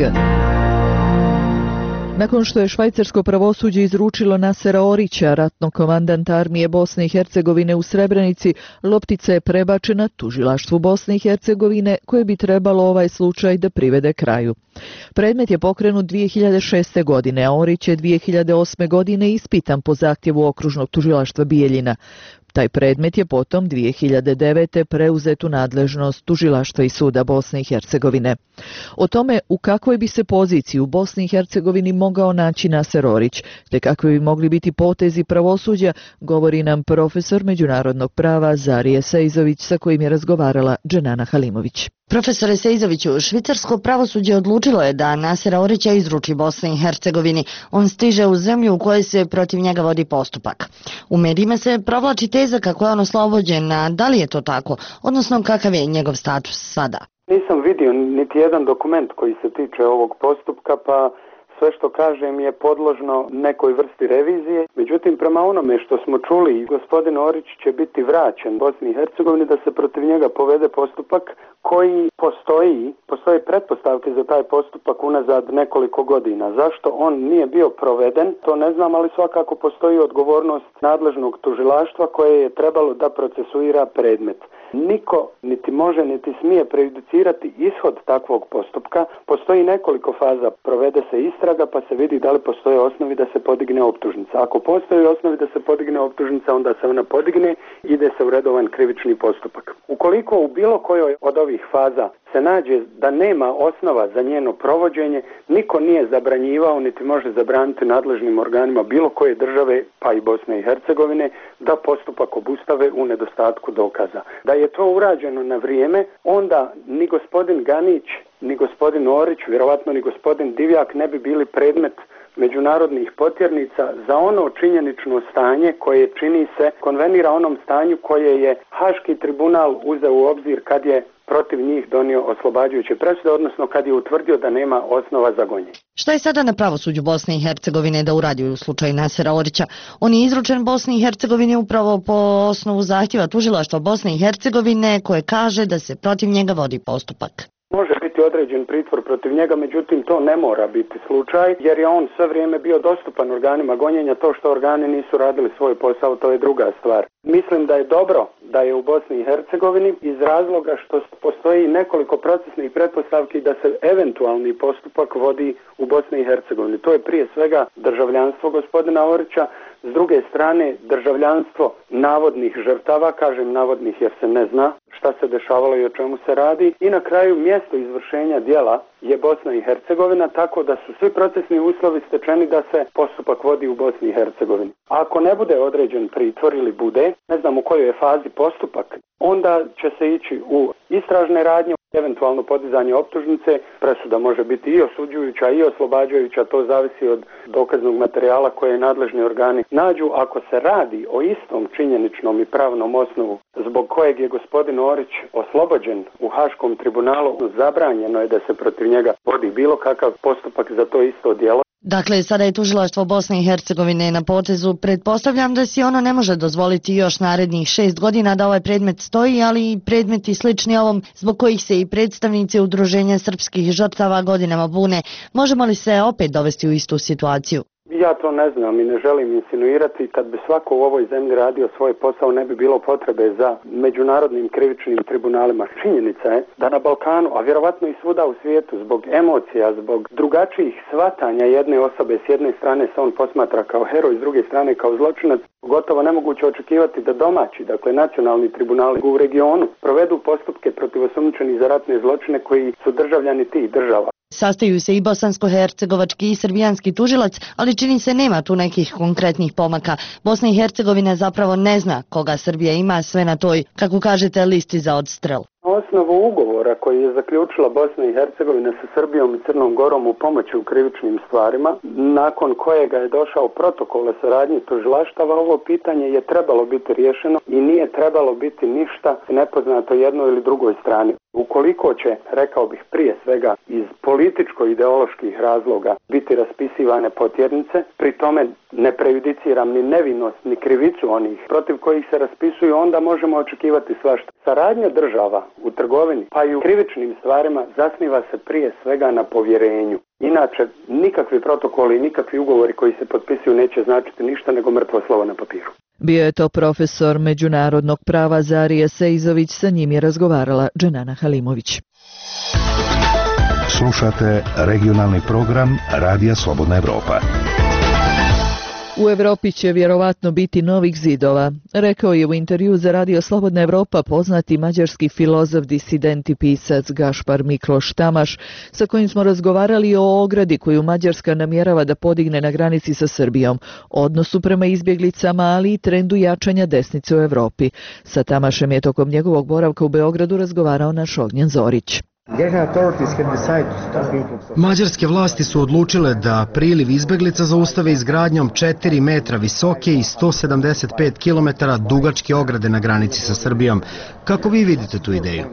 Nakon što je švajcarsko pravosuđe izručilo Nasera Orića, ratnog komandanta armije Bosne i Hercegovine u Srebrenici, loptica je prebačena tužilaštvu Bosne i Hercegovine, koje bi trebalo ovaj slučaj da privede kraju. Predmet je pokrenut dvije hiljade šeste. godine, a Orić je dvije hiljade osme. godine ispitan po zahtjevu okružnog tužilaštva Bijeljina. Taj predmet je potom dvije hiljade devete. preuzet u nadležnost tužilaštva i suda Bosne i Hercegovine. O tome u kakvoj bi se poziciji u Bosni i Hercegovini mogao naći Naser Orić, te kakvi bi mogli biti potezi pravosuđa, govori nam profesor međunarodnog prava Zarije Seizović, sa kojim je razgovarala Dženana Halimović. Profesore Seizoviću, švicarsko pravosuđe odlučilo je da Nasera Orića izruči Bosni i Hercegovini. On stiže u zemlju u kojoj se protiv njega vodi postupak. U medijima se provlači teza kako je on oslobođen, a da li je to tako, odnosno kakav je njegov status sada? Nisam vidio niti jedan dokument koji se tiče ovog postupka, pa sve što kažem je podložno nekoj vrsti revizije. Međutim, prema onome što smo čuli, gospodin Orić će biti vraćen Bosni i Hercegovini da se protiv njega povede postupak koji postoji, postoje pretpostavke za taj postupak unazad nekoliko godina. Zašto on nije bio proveden, to ne znam, ali svakako postoji odgovornost nadležnog tužilaštva koje je trebalo da procesuira predmet. Niko niti može niti smije prejudicirati ishod takvog postupka. Postoji nekoliko faza, provede se istraga pa se vidi da li postoje osnovi da se podigne optužnica. Ako postoji osnovi da se podigne optužnica, onda se ona podigne i ide se u redovan krivični postupak. Ukoliko u bilo kojoj od ovih faza se nađe da nema osnova za njeno provođenje, niko nije zabranjivao niti može zabraniti nadležnim organima bilo koje države, pa i Bosne i Hercegovine, da postupak obustave u nedostatku dokaza. Da je to urađeno na vrijeme, onda ni gospodin Ganić, ni gospodin Orić, vjerovatno ni gospodin Divjak ne bi bili predmet međunarodnih potjernica za ono činjenično stanje koje čini se konvenira onom stanju koje je Haški tribunal uzeo u obzir kad je protiv njih donio oslobađajuće presude, odnosno kad je utvrdio da nema osnova za gonjenje. Šta je sada na pravosuđu Bosne i Hercegovine da uradi u slučaju Nasera Orića? On je izručen Bosni i Hercegovini upravo po osnovu zahtjeva tužilaštva Bosne i Hercegovine koje kaže da se protiv njega vodi postupak. Može biti određen pritvor protiv njega, međutim to ne mora biti slučaj, jer je on sve vrijeme bio dostupan organima gonjenja. To što organi nisu radili svoj posao, to je druga stvar. Mislim da je dobro da je u Bosni i Hercegovini iz razloga što postoji nekoliko procesnih pretpostavki da se eventualni postupak vodi u Bosni i Hercegovini. To je prije svega državljanstvo gospodina Orića, S druge strane, državljanstvo navodnih žrtava, kažem navodnih jer se ne zna šta se dešavalo i o čemu se radi. I na kraju mjesto izvršenja djela je Bosna i Hercegovina, tako da su svi procesni uslovi stečeni da se postupak vodi u Bosni i Hercegovini. A ako ne bude određen pritvor ili bude, ne znam u kojoj je fazi postupak, onda će se ići u istražne radnje, eventualno podizanje optužnice. Presuda može biti i osuđujuća i oslobađajuća, to zavisi od dokaznog materijala koje nadležni organi nađu. Ako se radi o istom činjeničnom i pravnom osnovu zbog kojeg je gospodin Orić oslobođen u Haškom tribunalu, zabranjeno je da se protiv njega vodi bilo kakav postupak za to isto djelo. Dakle, sada je tužilaštvo Bosne i Hercegovine na potezu. Pretpostavljam da si ono ne može dozvoliti još narednih šest godina da ovaj predmet stoji, ali i predmeti slični ovom zbog kojih se i predstavnici Udruženja srpskih žrtava godinama bune. Možemo li se opet dovesti u istu situaciju? Ja to ne znam i ne želim insinuirati. Kad bi svako u ovoj zemlji radio svoj posao, ne bi bilo potrebe za međunarodnim krivičnim tribunalima. Činjenica je da na Balkanu, a vjerovatno i svuda u svijetu, zbog emocija, zbog drugačijih shvatanja jedne osobe, s jedne strane se on posmatra kao heroj, s druge strane kao zločinac, gotovo nemoguće očekivati da domaći, dakle nacionalni tribunali u regionu, provedu postupke protiv osumnjičenih za ratne zločine koji su državljani tih država. Sastaju se i bosansko-hercegovački i srbijanski tužilac, ali čini se nema tu nekih konkretnih pomaka. Bosna i Hercegovina zapravo ne zna koga Srbija ima sve na toj, kako kažete, listi za odstrel. Na osnovu ugovora koji je zaključila Bosna i Hercegovina sa Srbijom i Crnom Gorom u pomoći u krivičnim stvarima, nakon kojega je došao protokol o saradnji tužilaštava, ovo pitanje je trebalo biti riješeno i nije trebalo biti ništa nepoznato jednoj ili drugoj strani. Ukoliko će, rekao bih prije svega, iz političko-ideoloških razloga biti raspisivane potjernice, pri tome ne prejudiciram ni nevinost ni krivicu onih protiv kojih se raspisuju, onda možemo očekivati svašta. Saradnja država u trgovini pa i u krivičnim stvarima zasniva se prije svega na povjerenju. Inače, nikakvi protokoli i nikakvi ugovori koji se potpisuju neće značiti ništa nego mrtvo slovo na papiru. Bio je to profesor međunarodnog prava Zarija Sejzović, sa njim je razgovarala Dženana Halimović. Slušate regionalni program Radija Slobodna Evropa. U Evropi će vjerovatno biti novih zidova, rekao je u intervju za Radio Slobodna Evropa poznati mađarski filozof, disident i pisac Gašpar Mikloš Tamaš, sa kojim smo razgovarali o ogradi koju Mađarska namjerava da podigne na granici sa Srbijom, odnosu prema izbjeglicama, ali i trendu jačanja desnice u Evropi. Sa Tamašem je tokom njegovog boravka u Beogradu razgovarao naš Ognjen Zorić. Mađarske vlasti su odlučile da priliv izbeglica zaustave izgradnjom četiri metra visoke i sto sedamdeset pet kilometara dugačke ograde na granici sa Srbijom. Kako vi vidite tu ideju?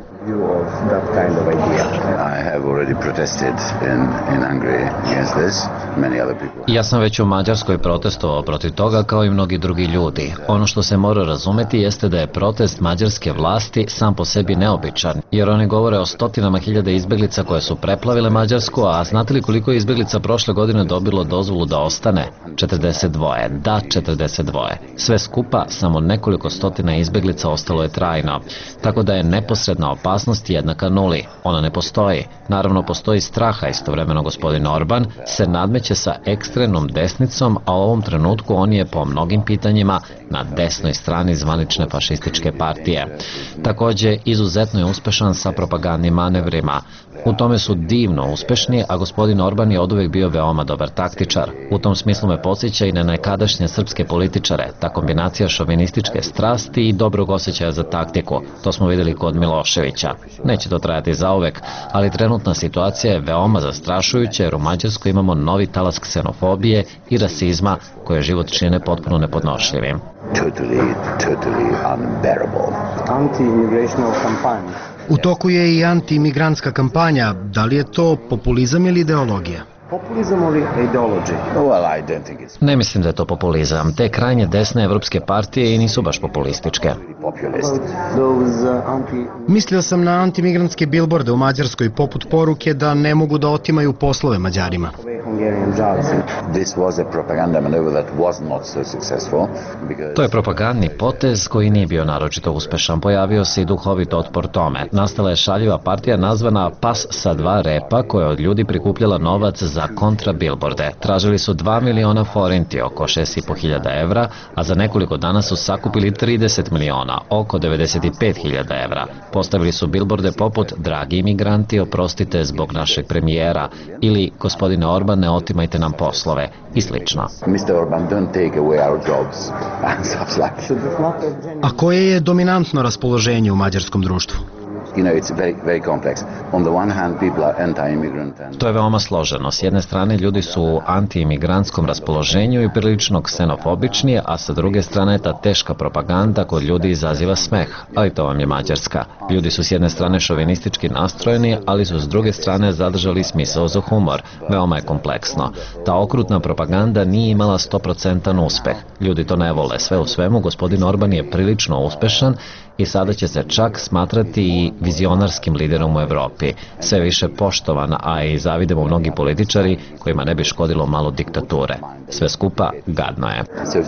Ja sam već u Mađarskoj protestovao protiv toga kao i mnogi drugi ljudi. Ono što se mora razumeti jeste da je protest mađarske vlasti sam po sebi neobičan, jer oni govore o stotinama hiljada izbeglica koje su preplavile Mađarsku, a znate li koliko je izbeglica prošle godine dobilo dozvolu da ostane? četrdeset dva. Da, četrdeset dva. Sve skupa, samo nekoliko stotina izbeglica ostalo je trajno. Tako da je neposredna opasnost jednaka nuli. Ona ne postoji. Naravno, postoji straha. Istovremeno gospodin Orban se nadmeće sa ekstremnom desnicom, a u ovom trenutku on je po mnogim pitanjima na desnoj strani zvanične fašističke partije. Također, izuzetno je uspešan sa propagandnim manevrima. U tome su divno uspešni, a gospodin Orban je oduvek bio veoma dobar taktičar. U tom smislu me podsjeća i na nekadašnje srpske političare, ta kombinacija šovinističke strasti i dobrog osjećaja za taktiku. To smo vidjeli kod Miloševića. Neće to trajati zauvek, ali trenutna situacija je veoma zastrašujuća jer u Mađarskoj imamo novi talas ksenofobije i rasizma koje život čine potpuno nepodnošljivim. Totally, totally unbearable. Anti-immigrational campaign. U toku je i anti-imigrantska kampanja. Da li je to populizam ili ideologija? Populizam ili ideologija? Ne mislim da je to populizam. Te krajnje desne evropske partije i nisu baš populističke. Mislio sam na antimigrantske bilborde u Mađarskoj poput poruke da ne mogu da otimaju poslove Mađarima. To je propagandni potez koji nije bio naročito uspešan. Pojavio se i duhovit otpor tome. Nastala je šaljiva partija nazvana Pas sa dva repa koja od ljudi prikupljala novac za za kontrabilborde. Tražili su dva miliona forinti, oko šest i po hiljada evra, a za nekoliko dana su sakupili trideset miliona, oko devedeset i pet hiljada evra. Postavili su bilborde poput "Dragi imigranti, oprostite zbog našeg premijera" ili "Gospodine Orban, ne otimajte nam poslove" i slično. mister Orban, don't take away our jobs. A koje je dominantno raspoloženje u mađarskom društvu? You know, it's very, very complex. On the one hand, people are anti-immigrant. And... To je veoma složeno. S jedne strane ljudi su u anti-imigrantskom raspoloženju i prilično ksenofobični, a sa druge strane ta teška propaganda kod ljudi izaziva smeh. Ali to vam je Mađarska. Ljudi su s jedne strane šovinistički nastrojeni, ali su s druge strane zadržali smisao za humor. Veoma je kompleksno. Ta okrutna propaganda nije imala sto procentan uspeh. Ljudi to ne vole. Sve u svemu, gospodin Orban je prilično uspešan i sada će se čak smatrati i vizionarskim liderom u Evropi. Sve više poštovan, a i zavidemo mnogi političari kojima ne bi škodilo malo diktature. Sve skupa gadno je.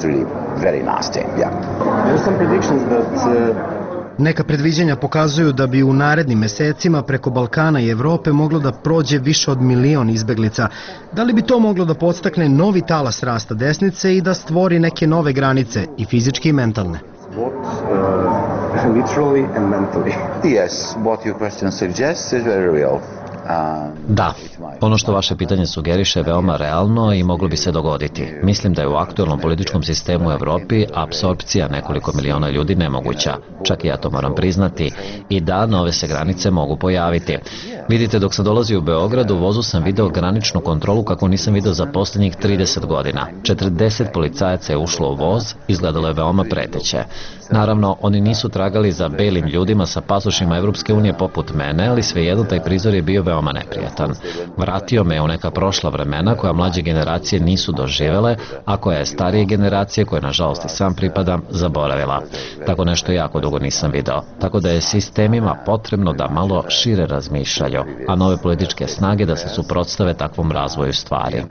Neka predviđanja pokazuju da bi u narednim mesecima preko Balkana i Evrope moglo da prođe više od milion izbeglica. Da li bi to moglo da podstakne novi talas rasta desnice i da stvori neke nove granice, i fizički i mentalne? Literally and mentally. Yes, what your question suggests is very real. Da, ono što vaše pitanje sugeriše je veoma realno i moglo bi se dogoditi. Mislim da je u aktualnom političkom sistemu u Evropi apsorpcija nekoliko miliona ljudi nemoguća. Čak i ja to moram priznati. I da, nove se granice mogu pojaviti. Vidite, dok sam dolazio u Beograd, u vozu sam video graničnu kontrolu kako nisam video za posljednjih trideset godina. četrdeset policajaca je ušlo u voz, izgledalo je veoma preteće. Naravno, oni nisu tragali za belim ljudima sa pasošima Evropske unije poput mene, ali svejedno taj prizor je bio veoma neprijatan. Vratio me u neka prošla vremena koja mlađe generacije nisu doživele, a koja je starije generacije, koje nažalost i sam pripadam, zaboravila. Tako nešto jako dugo nisam video. Tako da je sistemima potrebno da malo šire razmišljaju, a nove političke snage da se suprotstave takvom razvoju stvari.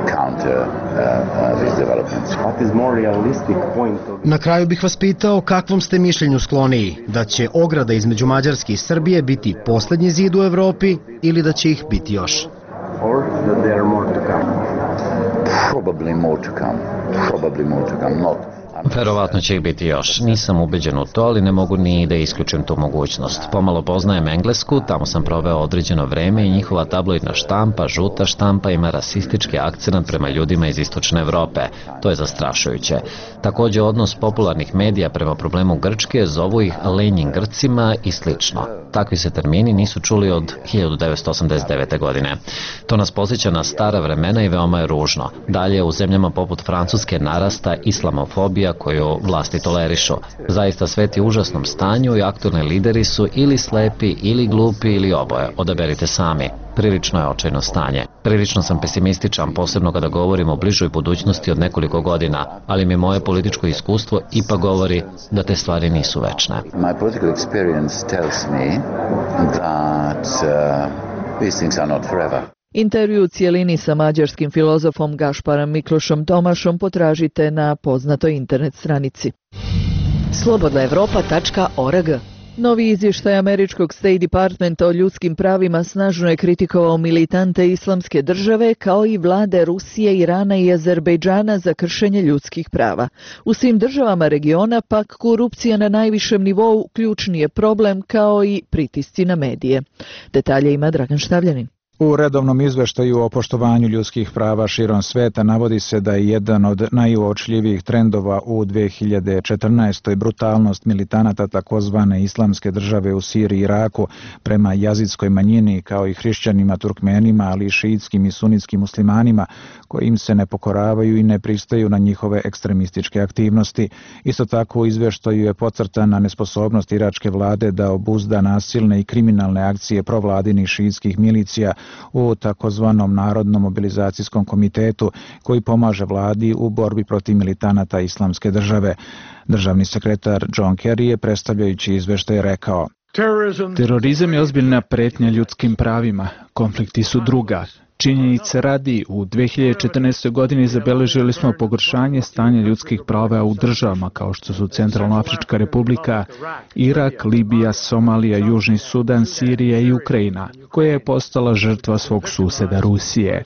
Na kraju bih vas pitao kakvom ste mišljenju skloniji, da će ograda između Mađarske i Srbije biti poslednji zid u Evropi ili da će ih biti još? Or that there are more to come. Probably more to come. Probably more to come. Not. Verovatno će ih biti još. Nisam ubeđen u to, ali ne mogu ni da isključim tu mogućnost. Pomalo poznajem Englesku, tamo sam proveo određeno vreme i njihova tabloidna štampa, žuta štampa, ima rasistički akcent prema ljudima iz istočne Evrope. To je zastrašujuće. Takođe, odnos popularnih medija prema problemu Grčke, zovu ih lenjim Grcima i slično. Takvi se termini nisu čuli od hiljadu devetsto osamdeset devete. godine. To nas posjeća na stara vremena i veoma je ružno. Dalje, u zemljama poput Francuske narasta islamofobija koju vlasti tolerišu. Zaista svet je u užasnom stanju i aktualni lideri su ili slepi, ili glupi, ili oboje. Odaberite sami. Prilično je očajno stanje. Prilično sam pesimističan, posebno kada govorim o bližoj budućnosti od nekoliko godina, ali mi moje političko iskustvo ipak govori da te stvari nisu večne. My political experience tells me that uh, these things are not forever. Intervju u cijelini sa mađarskim filozofom Gašparom Miklošom Tomašom potražite na poznatoj internet stranici. slobodna evropa tačka org. Novi izvještaj američkog State Departmenta o ljudskim pravima snažno je kritikovao militante islamske države kao i vlade Rusije, Irana i Azerbejdžana za kršenje ljudskih prava. U svim državama regiona pak korupcija na najvišem nivou ključni je problem kao i pritisci na medije. Detalje ima Dragan Štavljanin. U redovnom izveštaju o poštovanju ljudskih prava širom sveta navodi se da je jedan od najuočljivijih trendova u dve hiljade četrnaestoj brutalnost militanata takozvane islamske države u Siriji i Iraku prema jazidskoj manjini kao i hrišćanima, Turkmenima, ali i šiitskim i sunitskim muslimanima koji im se ne pokoravaju i ne pristaju na njihove ekstremističke aktivnosti. Isto tako u izveštaju je podcrtana nesposobnost iračke vlade da obuzda nasilne i kriminalne akcije provladinih šiitskih milicija u takozvanom Narodnom mobilizacijskom komitetu koji pomaže vladi u borbi protiv militanata islamske države. Državni sekretar John Kerry je predstavljajući izveštaj rekao: Terorizam je ozbiljna pretnja ljudskim pravima. Konflikti su druga. Činjenice radi, u dve hiljade četrnaestoj. godini zabeležili smo pogoršanje stanja ljudskih prava u državama kao što su Centralnoafrička republika, Irak, Libija, Somalija, Južni Sudan, Sirija i Ukrajina, koja je postala žrtva svog suseda Rusije.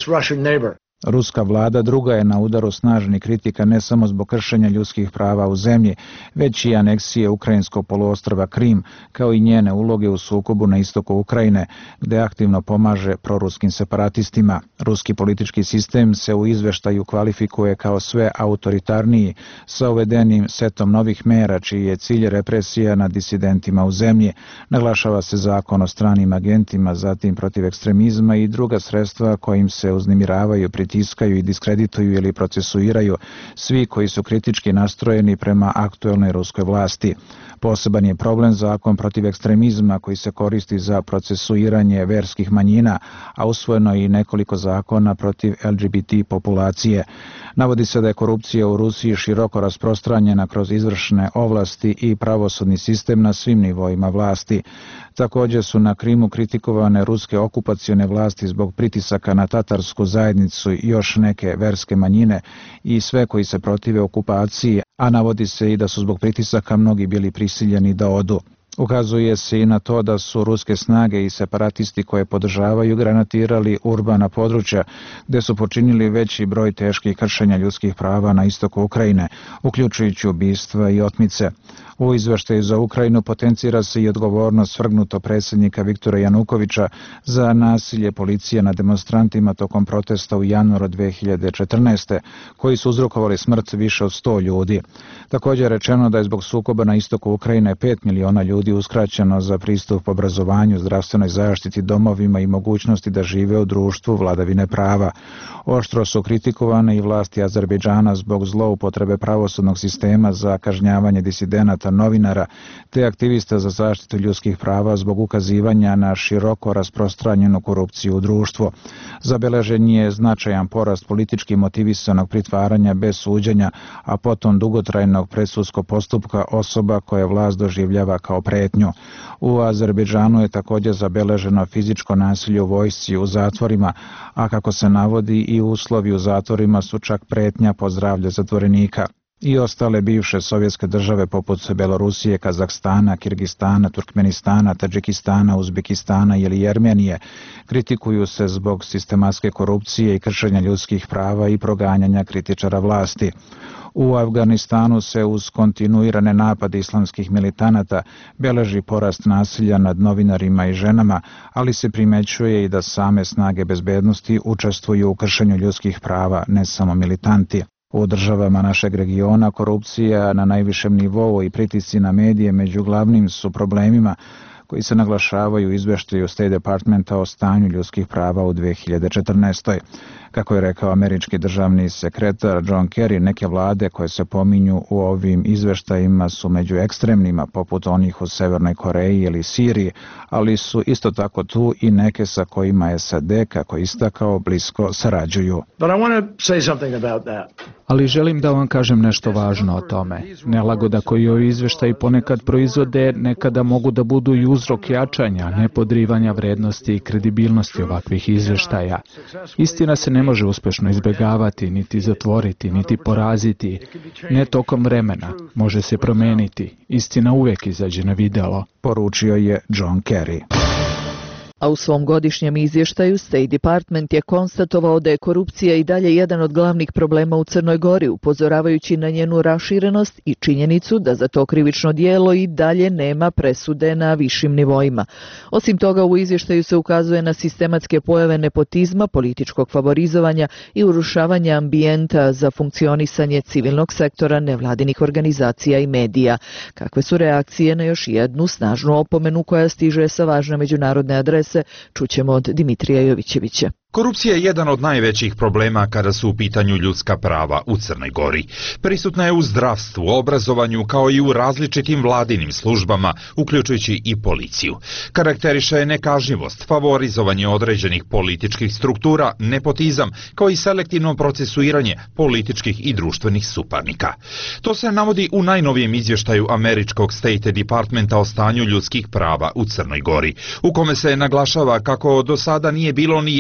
Ruska vlada druga je na udaru snažnih kritika ne samo zbog kršenja ljudskih prava u zemlji, već i aneksije ukrajinskog poluostrva Krim, kao i njene uloge u sukobu na istoku Ukrajine, gde aktivno pomaže proruskim separatistima. Ruski politički sistem se u izveštaju kvalifikuje kao sve autoritarniji, sa uvedenim setom novih mera, čiji je cilj represija nad disidentima u zemlji. Naglašava se zakon o stranim agentima, zatim protiv ekstremizma i druga sredstva kojim se uznemiravaju, pritiskaju i diskredituju ili procesuiraju svi koji su kritički nastrojeni prema aktuelnoj ruskoj vlasti. Poseban je problem zakon protiv ekstremizma koji se koristi za procesuiranje verskih manjina, a usvojeno i nekoliko zakona protiv L G B T populacije. Navodi se da je korupcija u Rusiji široko rasprostranjena kroz izvršne ovlasti i pravosudni sistem na svim nivoima vlasti. Također su na Krimu kritikovane ruske okupacione vlasti zbog pritisaka na tatarsku zajednicu i još neke verske manjine i sve koji se protive okupaciji, a navodi se i da su zbog pritisaka mnogi bili prisiljeni da odu. Ukazuje se i na to da su ruske snage i separatisti koje podržavaju granatirali urbana područja, gde su počinili veći broj teških kršenja ljudskih prava na istoku Ukrajine, uključujući ubistva i otmice. U izveštaju za Ukrajinu potencira se i odgovornost svrgnuto predsjednika Viktora Janukovića za nasilje policije na demonstrantima tokom protesta u januaru dve hiljade četrnaeste. koji su uzrokovali smrt više od sto ljudi. Također je rečeno da je zbog sukoba na istoku Ukrajine pet miliona ljudi uskraćeno za pristup obrazovanju, zdravstvenoj zaštiti, domovima i mogućnosti da žive u društvu vladavine prava. Oštro su kritikovane i vlasti Azerbejdžana zbog zloupotrebe pravosudnog sistema za kažnjavanje disidenata, novinara te aktivista za zaštitu ljudskih prava zbog ukazivanja na široko rasprostranjenu korupciju u društvu. Zabeležen je značajan porast politički motivisanog pritvaranja bez suđenja, a potom dugotrajnog predsudskog postupka osoba koje vlast doživljava kao pretnju. U Azerbejdžanu je također zabeleženo fizičko nasilje u vojsci u zatvorima, a kako se navodi i uslovi u zatvorima su čak pretnja po zdravlje zatvorenika. I ostale bivše sovjetske države poput Belorusije, Kazahstana, Kirgistana, Turkmenistana, Tadžikistana, Uzbekistana ili Jermenije kritikuju se zbog sistematske korupcije i kršenja ljudskih prava i proganjanja kritičara vlasti. U Afganistanu se uz kontinuirane napade islamskih militanata beleži porast nasilja nad novinarima i ženama, ali se primećuje i da same snage bezbednosti učestvuju u kršenju ljudskih prava, ne samo militanti. U državama našeg regiona korupcija na najvišem nivou i pritisci na medije među glavnim su problemima koji se naglašavaju u izveštaju State Departmenta o stanju ljudskih prava u dve hiljade četrnaestoj. Kako je rekao američki državni sekretar John Kerry, neke vlade koje se pominju u ovim izveštajima su među ekstremnima, poput onih u Severnoj Koreji ili Siriji, ali su isto tako tu i neke sa kojima S A D, kako istakao, blisko sarađuju. Ali želim da vam kažem nešto važno o tome. Nelagoda koju ovi izveštaji ponekad proizvode nekada mogu da budu i uzrok jačanja, ne podrivanja vrednosti i kredibilnosti ovakvih izveštaja. Istina se ne može uspešno izbjegavati, niti zatvoriti, niti poraziti. Ne tokom vremena. Može se promeniti. Istina uvek izađe na videlo. Poručio je John Kerry. A u svom godišnjem izvještaju State Department je konstatovao da je korupcija i dalje jedan od glavnih problema u Crnoj Gori, upozoravajući na njenu raširenost i činjenicu da za to krivično djelo i dalje nema presude na višim nivoima. Osim toga, u izvještaju se ukazuje na sistematske pojave nepotizma, političkog favorizovanja i urušavanja ambijenta za funkcionisanje civilnog sektora, nevladinih organizacija i medija. Kakve su reakcije na još jednu snažnu opomenu koja stiže sa važne međunarodne adrese, čućemo od Dimitrija Jovićevića. Korupcija je jedan od najvećih problema kada su u pitanju ljudska prava u Crnoj Gori. Prisutna je u zdravstvu, obrazovanju kao i u različitim vladinim službama, uključujući i policiju. Karakteriše je nekažnjivost, favorizovanje određenih političkih struktura, nepotizam, kao i selektivno procesuiranje političkih i društvenih suparnika. To se navodi u najnovijem izvještaju američkog State Departmenta o stanju ljudskih prava u Crnoj Gori, u kome se naglašava kako do sada nije bilo ni jedne prave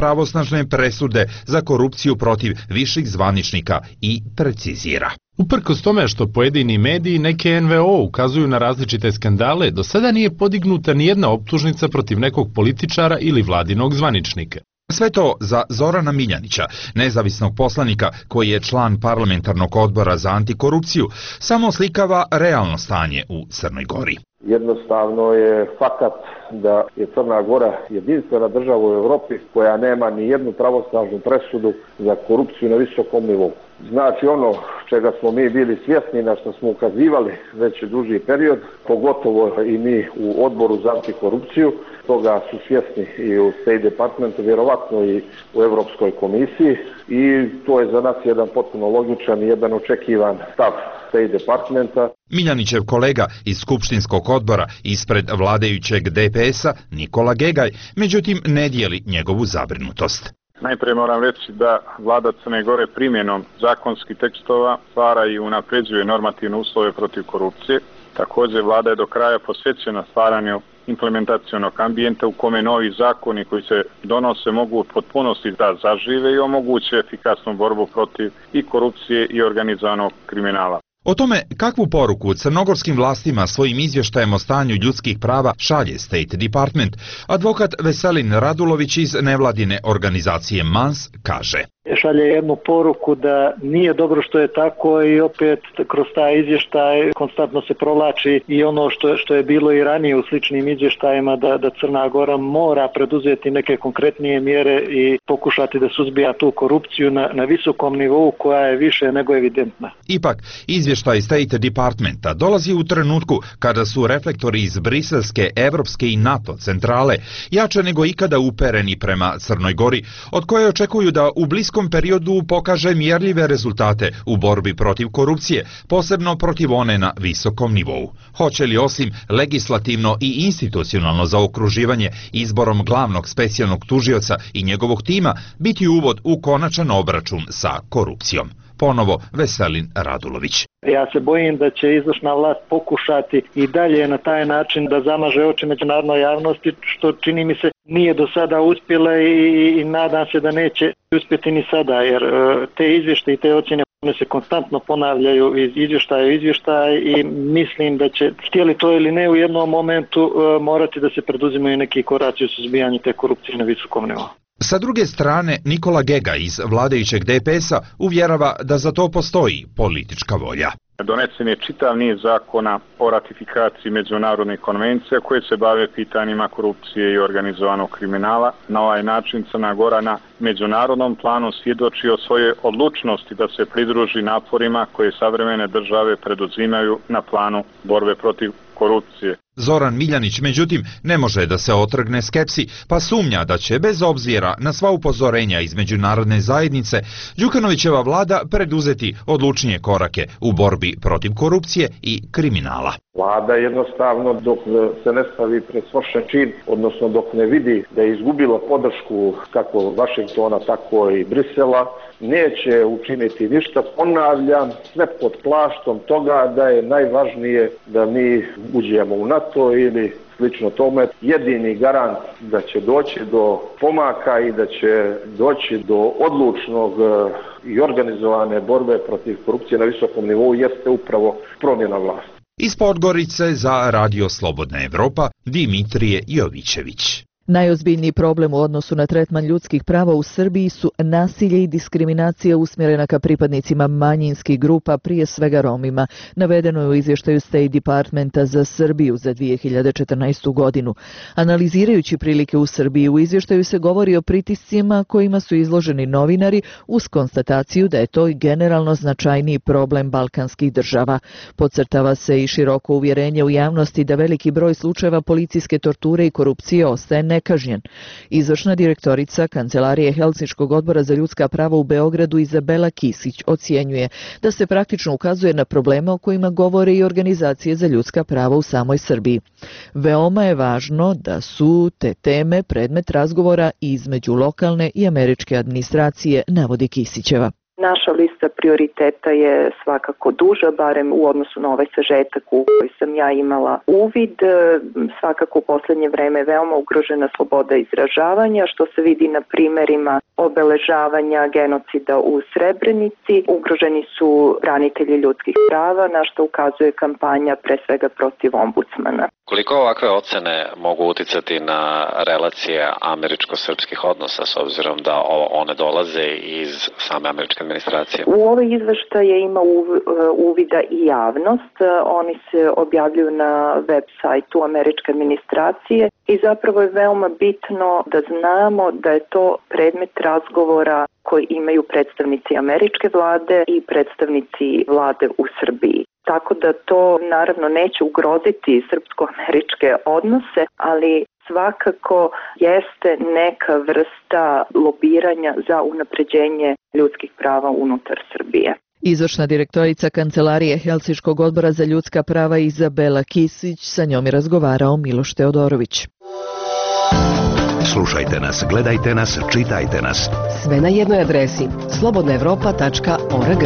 pravosnažne presude za korupciju protiv viših zvaničnika i precizira. Uprkos tome što pojedini mediji neke en ve o ukazuju na različite skandale, do sada nije podignuta nijedna optužnica protiv nekog političara ili vladinog zvaničnika. Sve to za Zorana Miljanića, nezavisnog poslanika koji je član parlamentarnog odbora za antikorupciju, samo slikava realno stanje u Crnoj Gori. Jednostavno je fakat da je Crna Gora jedinstvena država u Evropi koja nema ni jednu pravosnažnu presudu za korupciju na visokom nivou. Znači ono čega smo mi bili svjesni, na što smo ukazivali već duži period, pogotovo i mi u odboru za antikorupciju, toga su svjesni i u State Departmentu, vjerovatno i u Europskoj komisiji, i to je za nas jedan potpuno logičan i jedan očekivan stav State Departmenta. Miljanićev kolega iz Skupštinskog odbora ispred vladajućeg de pe es-a, Nikola Gegaj, međutim ne dijeli njegovu zabrinutost. Najprije moram reći da vlada Crne Gore primjenom zakonskih tekstova stvara i unapređuje normativne uslove protiv korupcije. Također vlada je do kraja posvećena stvaranju implementacionog ambijenta u kome novi zakoni koji se donose mogu u potpunosti da zažive i omoguće efikasnu borbu protiv i korupcije i organizovanog kriminala. O tome kakvu poruku crnogorskim vlastima svojim izvještajem o stanju ljudskih prava šalje State Department, advokat Veselin Radulović iz nevladine organizacije Mans kaže. Šalje jednu poruku da nije dobro što je tako i opet kroz taj izvještaj konstantno se provlači i ono što, što je bilo i ranije u sličnim izvještajima da, da Crna Gora mora preduzeti neke konkretnije mjere i pokušati da suzbija tu korupciju na, na visokom nivou koja je više nego evidentna. Ipak, izvještaj State Departmenta dolazi u trenutku kada su reflektori iz briselske, evropske i NATO centrale jače nego ikada upereni prema Crnoj Gori, od koje očekuju da u bliskom periodu pokaže mjerljive rezultate u borbi protiv korupcije, posebno protiv one na visokom nivou. Hoće li osim legislativno i institucionalno zaokruživanje izborom glavnog specijalnog tužioca i njegovog tima biti uvod u konačan obračun sa korupcijom? Ponovo Veselin Radulović. Ja se bojim da će izvršna vlast pokušati i dalje na taj način da zamaže oči međunarodnoj javnosti, što čini mi se nije do sada uspjela i, i nadam se da neće uspjeti ni sada, jer te izvještaje i te ocjene one se konstantno ponavljaju iz izvještaja u izvještaj i mislim da će, htjeli to ili ne, u jednom momentu morati da se preduzimaju neki koraci u suzbijanju te korupcije na visokom nivou. Sa druge strane, Nikola Gegaj iz vladajućeg de pe es-a uvjerava da za to postoji politička volja. Donesen je čitav niz zakona o ratifikaciji međunarodnih konvencija koje se bave pitanjima korupcije i organizovanog kriminala. Na ovaj način Crna Gora na međunarodnom planu svjedoči o svojoj odlučnosti da se pridruži naporima koje savremene države preduzimaju na planu borbe protiv korupcije. Zoran Miljanić, međutim, ne može da se otrgne skepsi, pa sumnja da će, bez obzira na sva upozorenja iz međunarodne zajednice, Đukanovićeva vlada preduzeti odlučnije korake u borbi protiv korupcije i kriminala. Vlada jednostavno dok se ne stavi pred svršen čin, odnosno dok ne vidi da je izgubila podršku kako Vašingtona, tako i Brisela, neće učiniti ništa. Ponavljam, sve pod plaštom toga da je najvažnije da mi uđemo u NATO ili slično tome. Jedini garant da će doći do pomaka i da će doći do odlučnog i organizovane borbe protiv korupcije na visokom nivou jeste upravo promjena vlasti. Iz Podgorice za Radio Slobodna Evropa, Dimitrije Jovićević. Najozbiljniji problem u odnosu na tretman ljudskih prava u Srbiji su nasilje i diskriminacija usmjerena ka pripadnicima manjinskih grupa, prije svega Romima, navedeno je u izvještaju State Departmenta za Srbiju za dvije hiljade četrnaestu. godinu. Analizirajući prilike u Srbiji, u izvještaju se govori o pritiscima kojima su izloženi novinari uz konstataciju da je to i generalno značajniji problem balkanskih država. Podcrtava se i široko uvjerenje u javnosti da veliki broj slučajeva policijske torture i korupcije ostaje nekažnjen. Izvršna direktorica Kancelarije Helsinškog odbora za ljudska prava u Beogradu Izabela Kisić ocjenjuje da se praktično ukazuje na probleme o kojima govore i organizacije za ljudska prava u samoj Srbiji. Veoma je važno da su te teme predmet razgovora između lokalne i američke administracije, navodi Kisićeva. Naša lista prioriteta je svakako duža, barem u odnosu na ovaj sažetak u koji sam ja imala uvid. Svakako u poslednje vreme veoma ugrožena sloboda izražavanja, što se vidi na primerima obeležavanja genocida u Srebrenici. Ugroženi su branitelji ljudskih prava, na što ukazuje kampanja pre svega protiv ombudsmana. Koliko ovakve ocene mogu uticati na relacije američko-srpskih odnosa, s obzirom da one dolaze iz same američke administracije? U ove izveštaje ima uvida i javnost. Oni se objavljuju na web sajtu američke administracije i zapravo je veoma bitno da znamo da je to predmet razgovora koji imaju predstavnici američke vlade i predstavnici vlade u Srbiji. Tako da to naravno neće ugroziti srpsko-američke odnose, ali svakako jeste neka vrsta lobiranja za unapređenje ljudskih prava unutar Srbije. Izvršna direktorica Kancelarije Helsinškog odbora za ljudska prava Izabela Kisić, sa njom je razgovarao Miloš Teodorović. Slušajte nas, gledajte nas, čitajte nas. Sve na jednoj adresi slobodna evropa tačka org.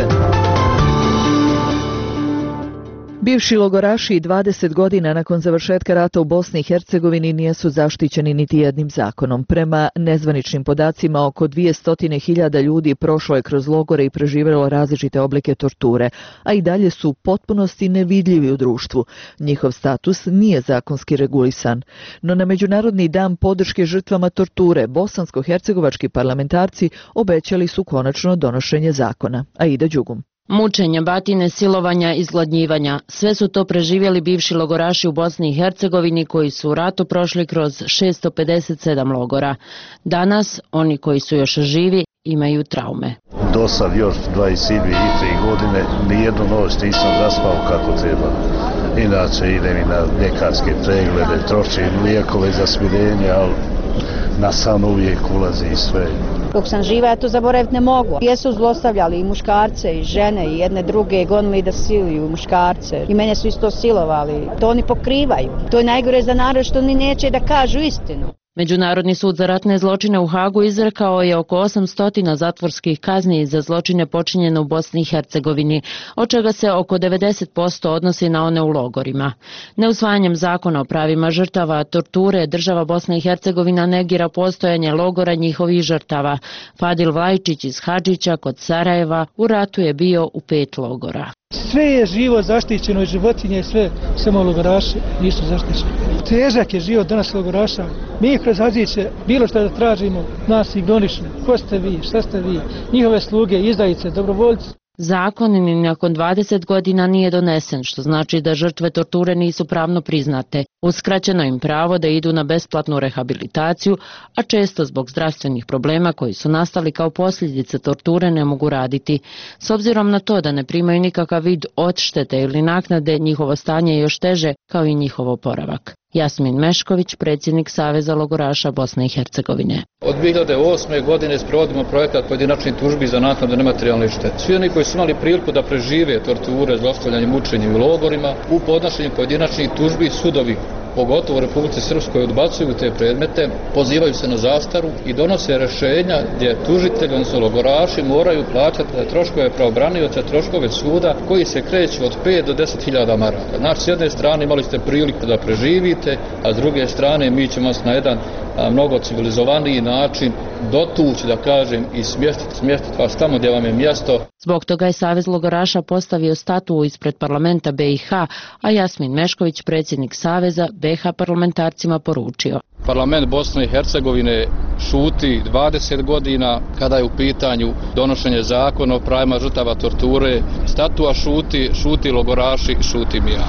Bivši logoraši dvadeset godina nakon završetka rata u Bosni i Hercegovini nisu zaštićeni niti jednim zakonom. Prema nezvaničnim podacima, oko dvjesto hiljada ljudi prošlo je kroz logore i preživjelo različite oblike torture, a i dalje su u potpunosti nevidljivi u društvu. Njihov status nije zakonski regulisan. No na Međunarodni dan podrške žrtvama torture bosansko-hercegovački parlamentarci obećali su konačno donošenje zakona. Aida Đugum. Mučenja, batine, silovanja, izgladnjivanja, sve su to preživjeli bivši logoraši u Bosni i Hercegovini koji su u ratu prošli kroz šesto pedeset sedam logora. Danas, oni koji su još živi, imaju traume. Do sad još dvadeset tri godine nijednu noć nisam zaspao kako treba. Inače idem i na ljekarske preglede, trošim lijekove za smirenje, ali na san uvijek ulazi i sve. Dok sam živa, ja to zaboraviti ne mogu. Jesu zlostavljali i muškarce i žene i jedne druge, gonili da siluju muškarce. I mene su isto silovali. To oni pokrivaju. To je najgore za narod što oni neće da kažu istinu. Međunarodni sud za ratne zločine u Hagu izrekao je oko osamsto zatvorskih kazni za zločine počinjene u Bosni i Hercegovini, od čega se oko devedeset posto odnosi na one u logorima. Neusvajanjem zakona o pravima žrtava torture, država Bosna i Hercegovina negira postojanje logora njihovih žrtava. Fadil Vlajčić iz Hadžića kod Sarajeva u ratu je bio u pet logora. Sve je živo zaštićeno i životinje i sve, samo logoraši nisu zaštićeni. Težak je život danas logoraša. Mi kroz Hadžiće bilo što da tražimo, nas ignorišu. Ko ste vi, šta ste vi, njihove sluge, izdajice, dobrovoljci. Zakon ni nakon dvadeset godina nije donesen, što znači da žrtve torture nisu pravno priznate. Uskraćeno im pravo da idu na besplatnu rehabilitaciju, a često zbog zdravstvenih problema koji su nastali kao posljedice torture ne mogu raditi. S obzirom na to da ne primaju nikakav vid odštete ili naknade, njihovo stanje je još teže kao i njihov oporavak. Jasmin Mešković, predsjednik Saveza logoraša Bosne i Hercegovine. Od dvije hiljade osme. godine sprovodimo projekat pojedinačnih tužbi za naknadu nematerijalne štete. Svi oni koji su imali priliku da prežive torture, zlostavljanje, mučenje u logorima, u podnošenju pojedinačnih tužbi sudovi, pogotovo u Republici Srpskoj, odbacuju te predmete, pozivaju se na zastaru i donose rješenja gdje tužitelji, odnosno logoraši, moraju plaćati troškove pravobranioca, troškove suda koji se kreću od pet do deset hiljada maraka. Znači, s jedne strane imali ste priliku da preživite, a s druge strane mi ćemo vas na jedan a, mnogo civilizovaniji način dotući, da kažem, i smjestiti, smjestiti vas tamo gdje vam je mjesto. Zbog toga je Savez logoraša postavio statu ispred parlamenta B i H, a Jasmin Mešković, predsjednik Saveza, B i H parlamentarcima poručio. Parlament Bosne i Hercegovine šuti dvadeset godina kada je u pitanju donošenje zakona o pravima žrtava torture. Statua šuti, šuti logoraši, šutim ja.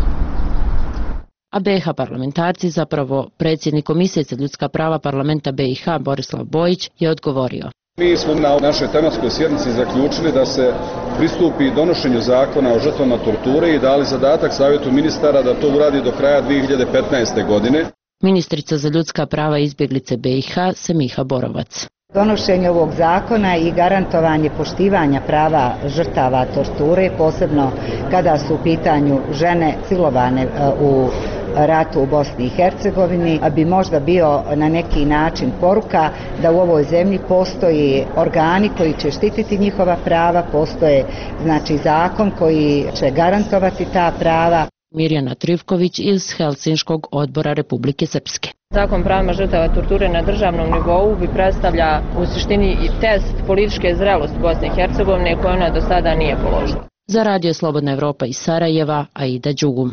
A B i H parlamentarci, zapravo predsjednik Komisije za ljudska prava parlamenta B i H Borislav Bojić, je odgovorio. Mi smo na našoj tematskoj sjednici zaključili da se pristupi donošenju zakona o žrtvama torture i dali zadatak Savjetu ministara da to uradi do kraja dvije hiljade petnaeste. godine. Ministrica za ljudska prava i izbjeglice B i H Semiha Borovac. Donošenje ovog zakona i garantovanje poštivanja prava žrtava torture, posebno kada su u pitanju žene silovane u ratu u Bosni i Hercegovini bi možda bio na neki način poruka da u ovoj zemlji postoji organi koji će štititi njihova prava, postoje znači zakon koji će garantovati ta prava. Mirjana Trivković iz Helsinškog odbora Republike Srpske. Zakon pravima žrtava torture na državnom nivou bi predstavlja u suštini i test političke zrelosti Bosne i Hercegovine koje ona do sada nije položila. Za Radio Slobodna Evropa iz Sarajeva, Aida Đugum.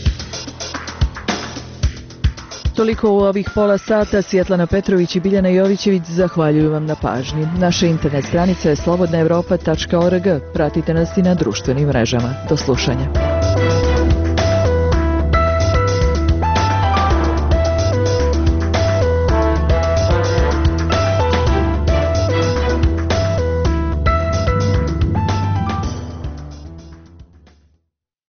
Toliko u ovih pola sata. Svjetlana Petrović i Biljana Jovićević zahvaljuju vam na pažnji. Naša internet stranica je slobodna evropa tačka org. Pratite nas i na društvenim mrežama. Do slušanja.